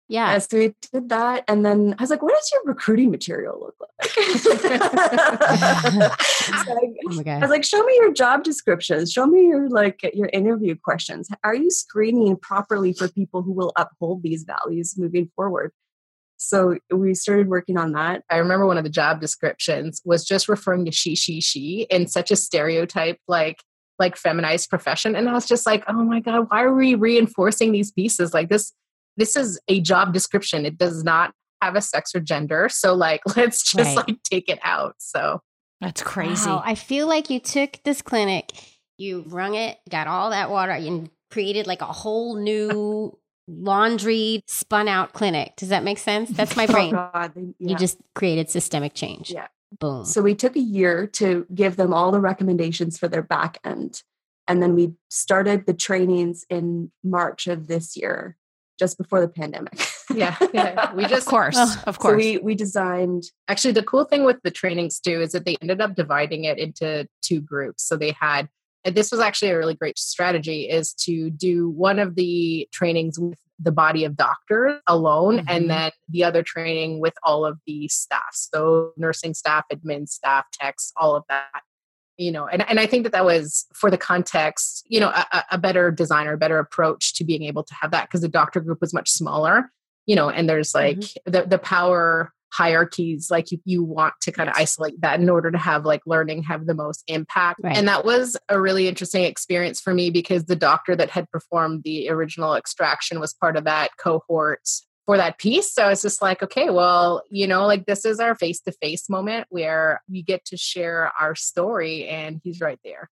Yeah, so we did that. And then I was like, what does your recruiting material look like? Oh my I God. was like, show me your job descriptions. Show me your interview questions. Are you screening properly for people who will uphold these values moving forward? So we started working on that. I remember one of the job descriptions was just referring to she in such a stereotype, like feminized profession. And I was just like, oh my God, why are we reinforcing these pieces? Like this is a job description. It does not have a sex or gender. So like, let's just like take it out. So That's crazy. Wow, I feel like you took this clinic, you wrung it, got all that water, and created like a whole new laundry spun out clinic. Does that make sense? That's my brain. Oh God, yeah. You just created systemic change. Yeah. Boom. So we took a year to give them all the recommendations for their back end. And then we started the trainings in March of this year, just before the pandemic. yeah. We just, of course. So we designed. Actually, the cool thing with the trainings too is that they ended up dividing it into 2 groups. So they had, and this was actually a really great strategy, is to do one of the trainings with the body of doctors alone, and then the other training with all of the staff. So nursing staff, admin staff, techs, all of that. You know, and I think that was, for the context, you know, a better design or a better approach to being able to have that, because the doctor group was much smaller, you know, and there's like the power hierarchies, like you want to kind of isolate that in order to have like learning have the most impact. Right. And that was a really interesting experience for me, because the doctor that had performed the original extraction was part of that cohort for that piece. So it's just like, okay, well, you know, like this is our face-to-face moment where we get to share our story, and he's right there.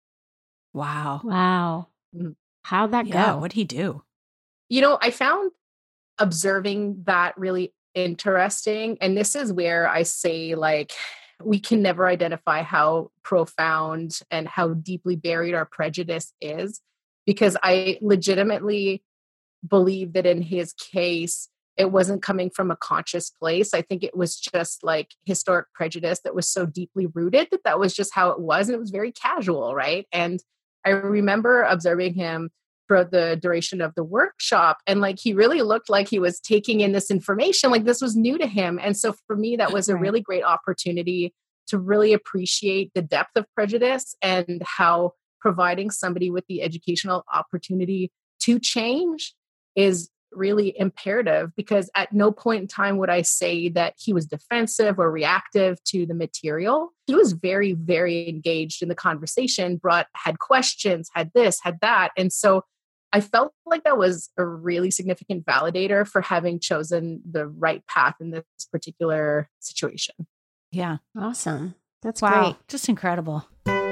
Wow. Wow. Mhm. How'd that Yeah. go? What'd he do? You know, I found observing that really interesting. And this is where I say, like, we can never identify how profound and how deeply buried our prejudice is, because I legitimately believe that in his case, it wasn't coming from a conscious place. I think it was just like historic prejudice that was so deeply rooted that was just how it was. And it was very casual, right? And I remember observing him throughout the duration of the workshop, and like he really looked like he was taking in this information, like this was new to him. And so for me, that was a really great opportunity to really appreciate the depth of prejudice, and how providing somebody with the educational opportunity to change is really imperative, because at no point in time would I say that he was defensive or reactive to the material. He was very, very engaged in the conversation, had questions, had this, had that. And so I felt like that was a really significant validator for having chosen the right path in this particular situation. Yeah. Awesome. That's Wow. great. Just incredible.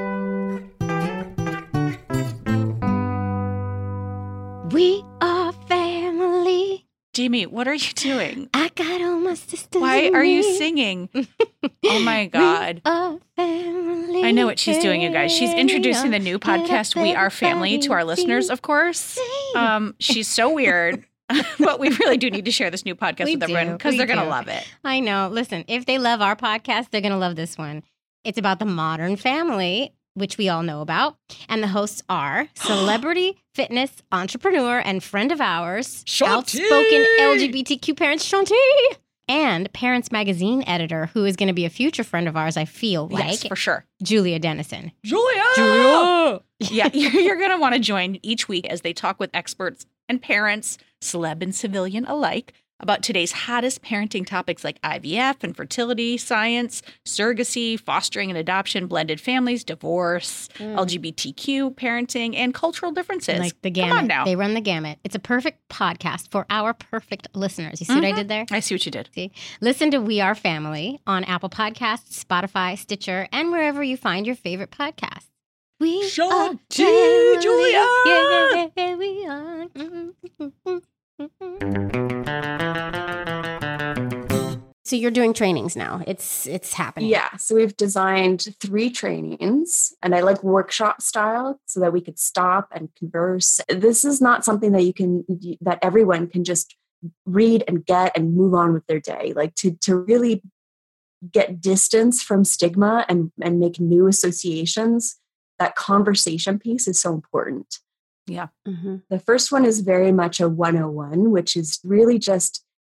We are family. Jamie, what are you doing? I got all my sisters. Why in are you me. singing? Oh my God. We are family. I know what she's doing, you guys. She's introducing the new podcast, We Are Family, to our listeners, of course. She's so weird. But we really do need to share this new podcast We with everyone, do. because We they're going to do. love it. I know. Listen, if they love our podcast, they're going to love this one. It's about the modern family, which we all know about. And the hosts are celebrity fitness entrepreneur and friend of ours, Shanti! outspoken LGBTQ parent Shanti, and Parents Magazine editor, who is going to be a future friend of ours, I feel like, Yes, for sure. Julia Dennison. Julia! Yeah, you're going to want to join each week as they talk with experts and parents, celeb and civilian alike, about today's hottest parenting topics like IVF and fertility, science, surrogacy, fostering and adoption, blended families, divorce, LGBTQ, parenting, and cultural differences. Like the Come gamut. on now. They run the gamut. It's a perfect podcast for our perfect listeners. You see what I did there? I see what you did. See? Listen to We Are Family on Apple Podcasts, Spotify, Stitcher, and wherever you find your favorite podcasts. We are Shanti, family. Julia! Yeah, we are. So you're doing trainings now. It's happening. Yeah. So we've designed 3 trainings, and I like workshop style so that we could stop and converse. This is not something that everyone can just read and get and move on with their day. Like to really get distance from stigma and make new associations, that conversation piece is so important. Yeah. Mm-hmm. The first one is very much a 101, which is really just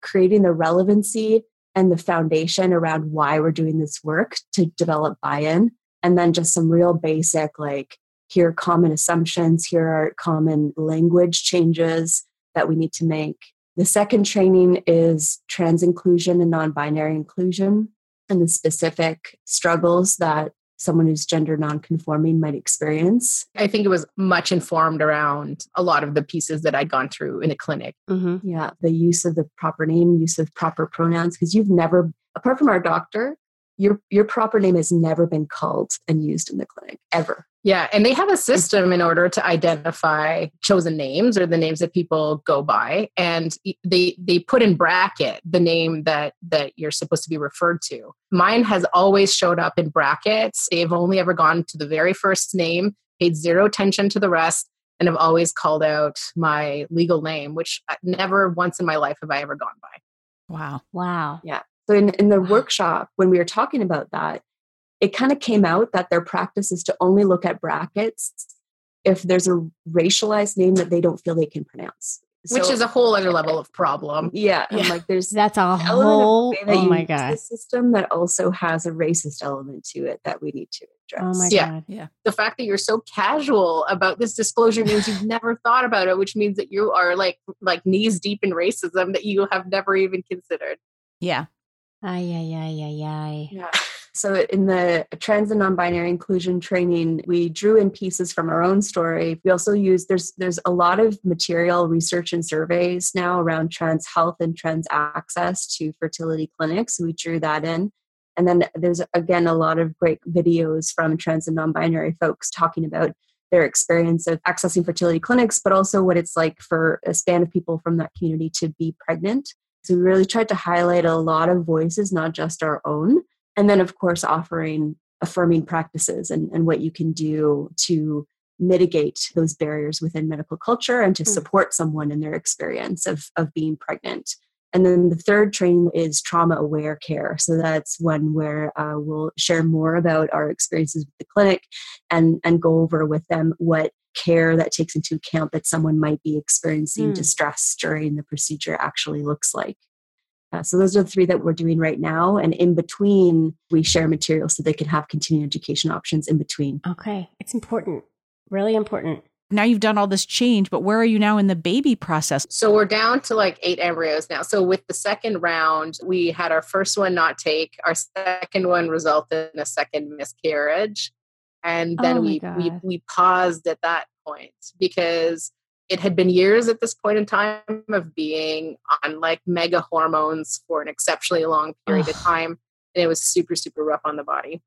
creating the relevancy and the foundation around why we're doing this work to develop buy-in. And then just some real basic, like, here are common assumptions, here are common language changes that we need to make. The second training is trans inclusion and non-binary inclusion, and the specific struggles that someone who's gender non-conforming might experience. I think it was much informed around a lot of the pieces that I'd gone through in the clinic. Mm-hmm. Yeah, the use of the proper name, use of proper pronouns, because you've never, apart from our doctor, your proper name has never been called and used in the clinic, ever. Yeah, and they have a system in order to identify chosen names or the names that people go by, and they put in bracket the name that you're supposed to be referred to. Mine has always showed up in brackets. They've only ever gone to the very first name, paid zero attention to the rest, and have always called out my legal name, which never once in my life have I ever gone by. Wow. Wow. Yeah. So in the workshop, when we were talking about that, it kind of came out that their practice is to only look at brackets if there's a racialized name that they don't feel they can pronounce. Which So- is a whole other level of problem. Yeah. And like there's That's a an element of whole, the way that oh you my use God. the system that also has a racist element to it that we need to address. Oh my Yeah. God. The fact that you're so casual about this disclosure means you've never thought about it, which means that you are like knees deep in racism that you have never even considered. Yeah. Ay, ay, ay, ay, ay. Yeah. So in the trans and non-binary inclusion training, we drew in pieces from our own story. We also use, there's a lot of material, research and surveys now around trans health and trans access to fertility clinics. We drew that in. And then there's, again, a lot of great videos from trans and non-binary folks talking about their experience of accessing fertility clinics, but also what it's like for a span of people from that community to be pregnant. So we really tried to highlight a lot of voices, not just our own. And then, of course, offering affirming practices and what you can do to mitigate those barriers within medical culture and to support someone in their experience of being pregnant. And then the third training is trauma-aware care. So that's one where we'll share more about our experiences with the clinic and go over with them what care that takes into account that someone might be experiencing distress during the procedure actually looks like. So those are the three that we're doing right now. And in between, we share material so they can have continuing education options in between. Okay. It's important. Really important. Now you've done all this change, but where are you now in the baby process? So we're down to like 8 embryos now. So with the second round, we had our first one not take. Our second one resulted in a second miscarriage. And then Oh my God. we paused at that point because it had been years at this point in time of being on like mega hormones for an exceptionally long period of time. And it was super, super rough on the body.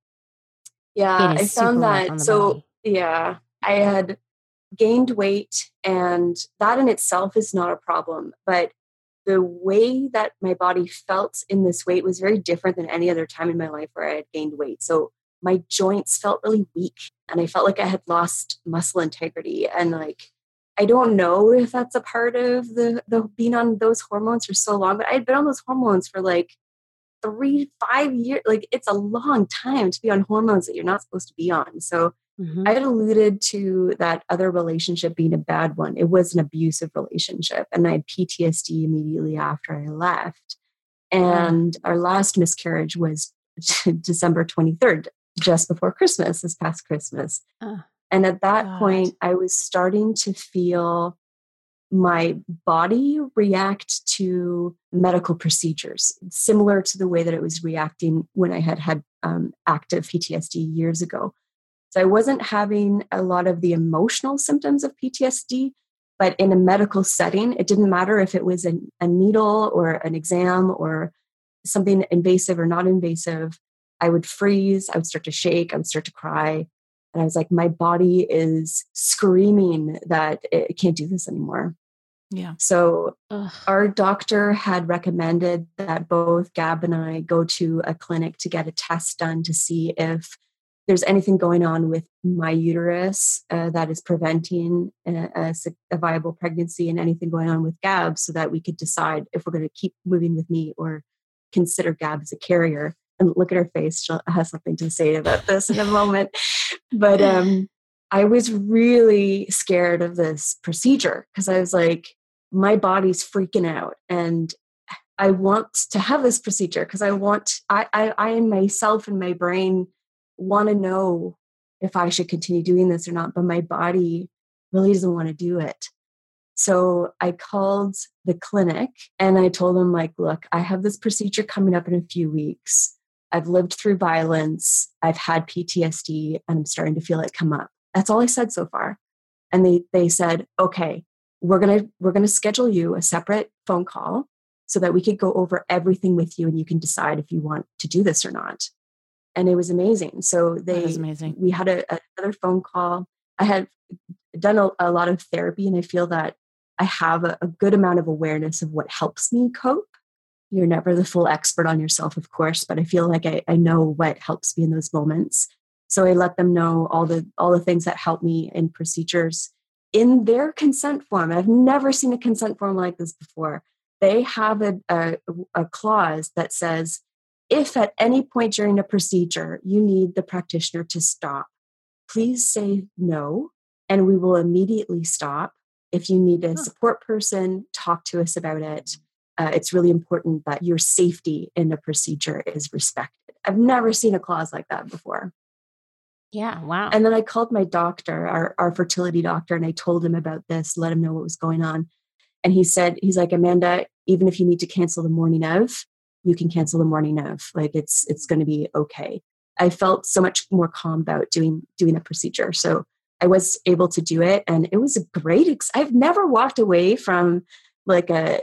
Yeah, It I is super found rough that. on the So, body. yeah, I had gained weight, and that in itself is not a problem. But the way that my body felt in this weight was very different than any other time in my life where I had gained weight. So my joints felt really weak, and I felt like I had lost muscle integrity. And like, I don't know if that's a part of the being on those hormones for so long, but I had been on those hormones for like 3-5 years. Like, it's a long time to be on hormones that you're not supposed to be on. So Mhm. I had alluded to that other relationship being a bad one. It was an abusive relationship, and I had PTSD immediately after I left. And our last miscarriage was December 23rd, just before Christmas, this past Christmas. Oh, And at that God. point, I was starting to feel my body react to medical procedures, similar to the way that it was reacting when I had active PTSD years ago. So I wasn't having a lot of the emotional symptoms of PTSD, but in a medical setting, it didn't matter if it was a needle or an exam or something invasive or not invasive. I would freeze, I would start to shake, I would start to cry. And I was like, my body is screaming that it can't do this anymore. Yeah. So Ugh. our doctor had recommended that both Gab and I go to a clinic to get a test done to see if there's anything going on with my uterus that is preventing a viable pregnancy, and anything going on with Gab, so that we could decide if we're going to keep moving with me or consider Gab as a carrier. And look at her face. She'll have something to say about this in a moment. But I was really scared of this procedure because I was like, my body's freaking out. And I want to have this procedure because I myself and my brain want to know if I should continue doing this or not, but my body really doesn't want to do it. So I called the clinic and I told them, like, look, I have this procedure coming up in a few weeks. I've lived through violence. I've had PTSD and I'm starting to feel it come up. That's all I said so far. And they said, okay, we're going to schedule you a separate phone call so that we could go over everything with you and you can decide if you want to do this or not. And it was amazing. So That is amazing. we had another phone call. I had done a lot of therapy and I feel that I have a good amount of awareness of what helps me cope. You're never the full expert on yourself, of course, but I feel like I know what helps me in those moments. So I let them know all the things that help me in procedures in their consent form. I've never seen a consent form like this before. They have a clause that says, if at any point during a procedure you need the practitioner to stop, please say no, and we will immediately stop. If you need a support person, talk to us about it. It's really important that your safety in a procedure is respected. I've never seen a clause like that before. Yeah. Wow. And then I called my doctor, our fertility doctor, and I told him about this, let him know what was going on. And he's like, Amanda, even if you need to cancel the morning of, you can cancel the morning of. Like it's going to be okay. I felt so much more calm about doing a procedure. So I was able to do it, and it was a great. I've never walked away from like an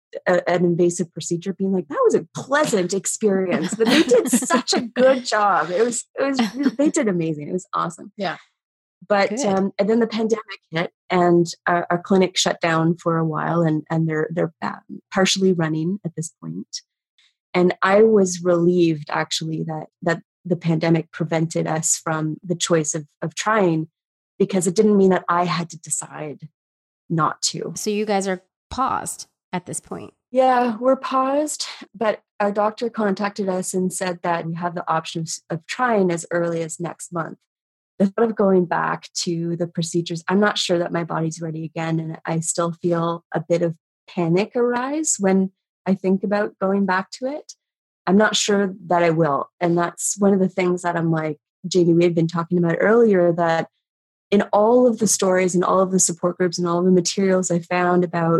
invasive procedure being like, that was a pleasant experience. But they did such a good job. It was they did amazing. It was awesome. Yeah. But and then the pandemic hit, and our clinic shut down for a while, and they're partially running at this point. And I was relieved actually that the pandemic prevented us from the choice of trying, because it didn't mean that I had to decide not to. So you guys are paused at this point. Yeah, we're paused, but our doctor contacted us and said that we have the option of trying as early as next month. The thought of going back to the procedures, I'm not sure that my body's ready again, and I still feel a bit of panic arise when I think about going back to it. I'm not sure that I will. And that's one of the things that I'm like, Jamie, we had been talking about earlier, that in all of the stories and all of the support groups and all of the materials I found about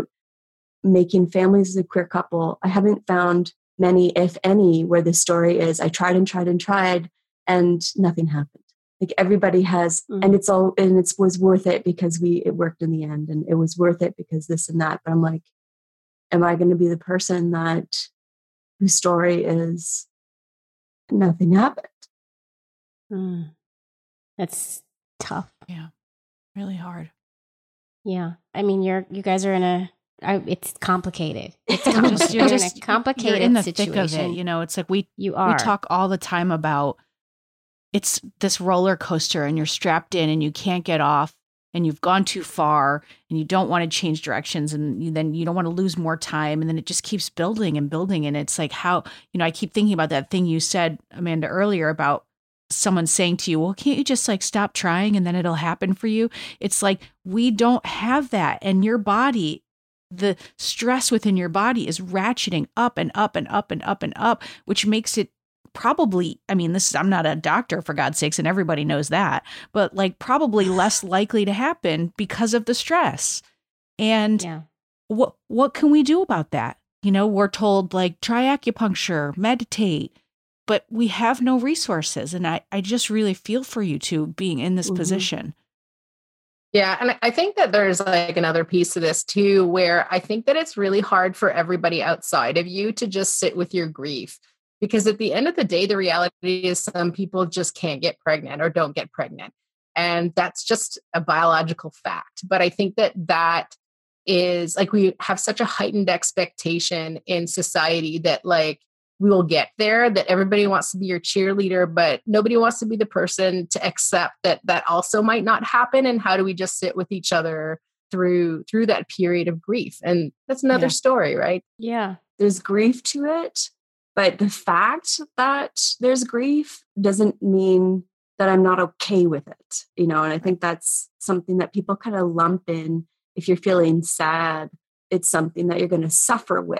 making families as a queer couple, I haven't found many, if any, where the story is I tried and tried and tried and nothing happened. Like everybody has, and it was worth it because it worked in the end, and it was worth it because this and that. But I'm like, am I going to be the person whose story is nothing happened? That's tough. Yeah. Really hard. Yeah. I mean, you guys are it's complicated. It's You're complicated. just- in a complicated You're in the situation. thick of it. You know, it's like we are. talk all the time about it's this roller coaster, and you're strapped in and you can't get off, and you've gone too far, and you don't want to change directions, and then you don't want to lose more time, and then it just keeps building and building. And it's like how, I keep thinking about that thing you said, Amanda, earlier about someone saying to you, well, can't you just like stop trying and then it'll happen for you? It's like, we don't have that. And your body, the stress within your body is ratcheting up and up and up and up and up, which makes it probably, I'm not a doctor, for God's sakes, and everybody knows that, but like probably less likely to happen because of the stress. And what can we do about that? We're told like try acupuncture, meditate, but we have no resources. And I just really feel for you two being in this position. Yeah. And I think that there's like another piece to this too, where I think that it's really hard for everybody outside of you to just sit with your grief. Because at the end of the day, the reality is some people just can't get pregnant or don't get pregnant. And that's just a biological fact. But I think that is like, we have such a heightened expectation in society that like, we will get there, that everybody wants to be your cheerleader, but nobody wants to be the person to accept that also might not happen. And how do we just sit with each other through that period of grief? And that's another story, right? Yeah. There's grief to it. But the fact that there's grief doesn't mean that I'm not okay with it, and I think that's something that people kind of lump in. If you're feeling sad, it's something that you're going to suffer with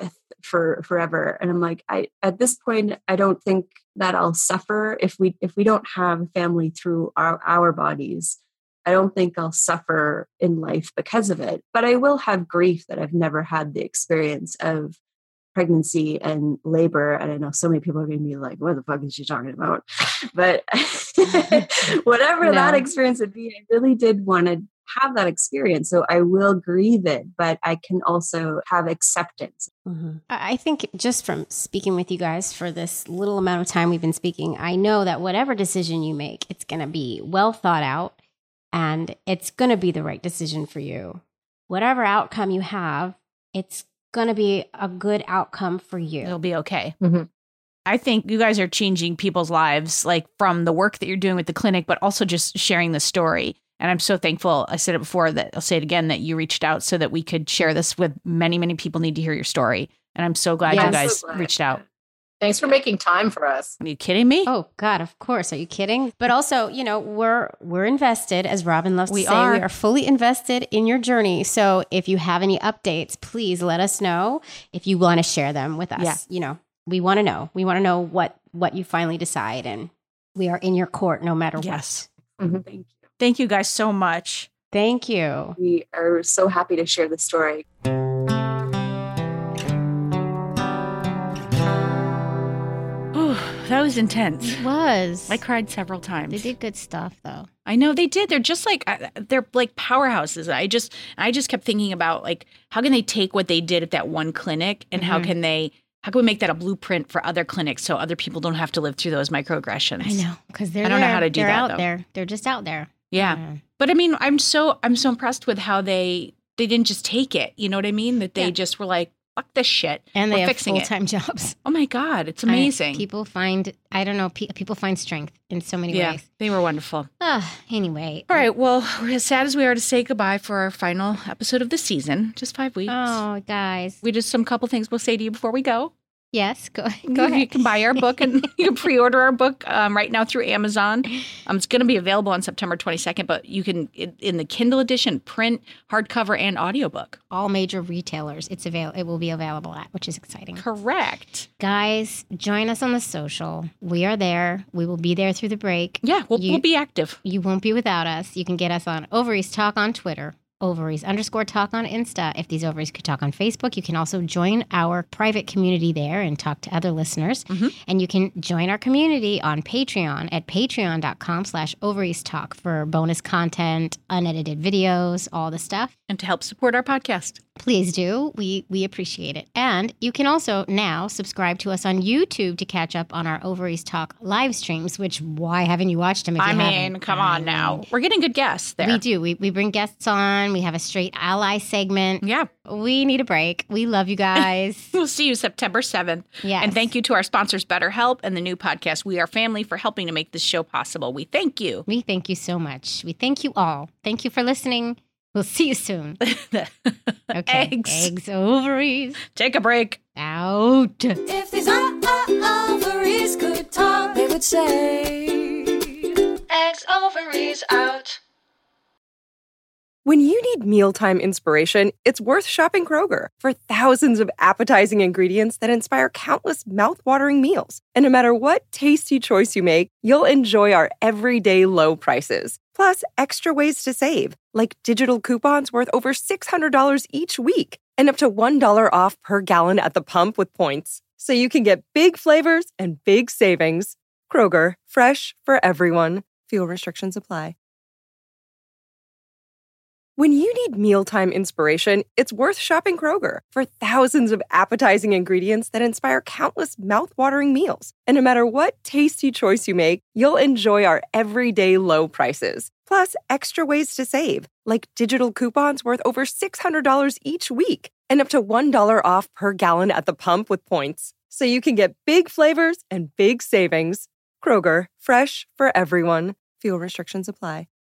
for forever. And I'm like, at this point, I don't think that I'll suffer if we don't have family through our bodies. I don't think I'll suffer in life because of it, but I will have grief that I've never had the experience of pregnancy and labor. And I know so many people are going to be like, what the fuck is she talking about? But whatever that experience would be, I really did want to have that experience. So I will grieve it, but I can also have acceptance. Mm-hmm. I think just from speaking with you guys for this little amount of time we've been speaking, I know that whatever decision you make, it's going to be well thought out and it's going to be the right decision for you. Whatever outcome you have, it's going to be a good outcome for you. It'll be okay. Mm-hmm. I think you guys are changing people's lives, like from the work that you're doing with the clinic, but also just sharing the story. And I'm so thankful, I said it before, that I'll say it again, that you reached out so that we could share this with many, many people need to hear your story. And I'm so glad you guys reached out. Thanks for making time for us. Are you kidding me? Oh God, of course. Are you kidding? But also, you know, we're invested, as Robin loves to say. We are fully invested in your journey. So if you have any updates, please let us know if you want to share them with us. Yeah. You know, we want to know. We want to know what you finally decide. And we are in your court no matter Yes. what. Mm-hmm. Thank you. Thank you guys so much. Thank you. We are so happy to share the story. That was intense. It was. I cried several times. They did good stuff, though. I know they did. They're just like powerhouses. I just kept thinking about like, how can they take what they did at that one clinic and how can we make that a blueprint for other clinics so other people don't have to live through those microaggressions? I know, because I don't know how to do they're that, out though. there. They're just out there. Yeah. But I mean, I'm so impressed with how they didn't just take it. You know what I mean? That they just were like, fuck this shit. And they We're have fixing it. full-time jobs. Oh my God. It's amazing. People find, people find strength in so many ways. They were wonderful. Anyway. All right. Well, we're as sad as we are to say goodbye for our final episode of the season. Just 5 weeks. Oh, guys. We just some couple things we'll say to you before we go. Yes, go ahead. You can buy our book and you can pre-order our book right now through Amazon. It's going to be available on September 22nd, but you can, in the Kindle edition, print, hardcover, and audiobook. All major retailers it will be available at, which is exciting. Correct. Guys, join us on the social. We are there. We will be there through the break. Yeah, we'll be active. You won't be without us. You can get us on Ovaries Talk on Twitter. Ovaries_talk on Insta. If these ovaries could talk on Facebook, you can also join our private community there and talk to other listeners. Mm-hmm. And you can join our community on Patreon at patreon.com/ovariestalk for bonus content, unedited videos, all the stuff. And to help support our podcast. Please do. We appreciate it. And you can also now subscribe to us on YouTube to catch up on our Ovaries Talk live streams, which why haven't you watched them if you haven't? Come on now. We're getting good guests there. We do. We bring guests on. We have a straight ally segment. Yeah. We need a break. We love you guys. We'll see you September 7th. Yes. And thank you to our sponsors, BetterHelp, and the new podcast, We Are Family, for helping to make this show possible. We thank you. We thank you so much. We thank you all. Thank you for listening. We'll see you soon. Okay. Eggs, ovaries. Take a break. Out. If these ovaries could talk, they would say, eggs, ovaries out. When you need mealtime inspiration, it's worth shopping Kroger for thousands of appetizing ingredients that inspire countless mouthwatering meals. And no matter what tasty choice you make, you'll enjoy our everyday low prices. Plus, extra ways to save, like digital coupons worth over $600 each week and up to $1 off per gallon at the pump with points. So you can get big flavors and big savings. Kroger, fresh for everyone. Fuel restrictions apply. When you need mealtime inspiration, it's worth shopping Kroger for thousands of appetizing ingredients that inspire countless mouthwatering meals. And no matter what tasty choice you make, you'll enjoy our everyday low prices. Plus, extra ways to save, like digital coupons worth over $600 each week and up to $1 off per gallon at the pump with points. So you can get big flavors and big savings. Kroger, fresh for everyone. Fuel restrictions apply.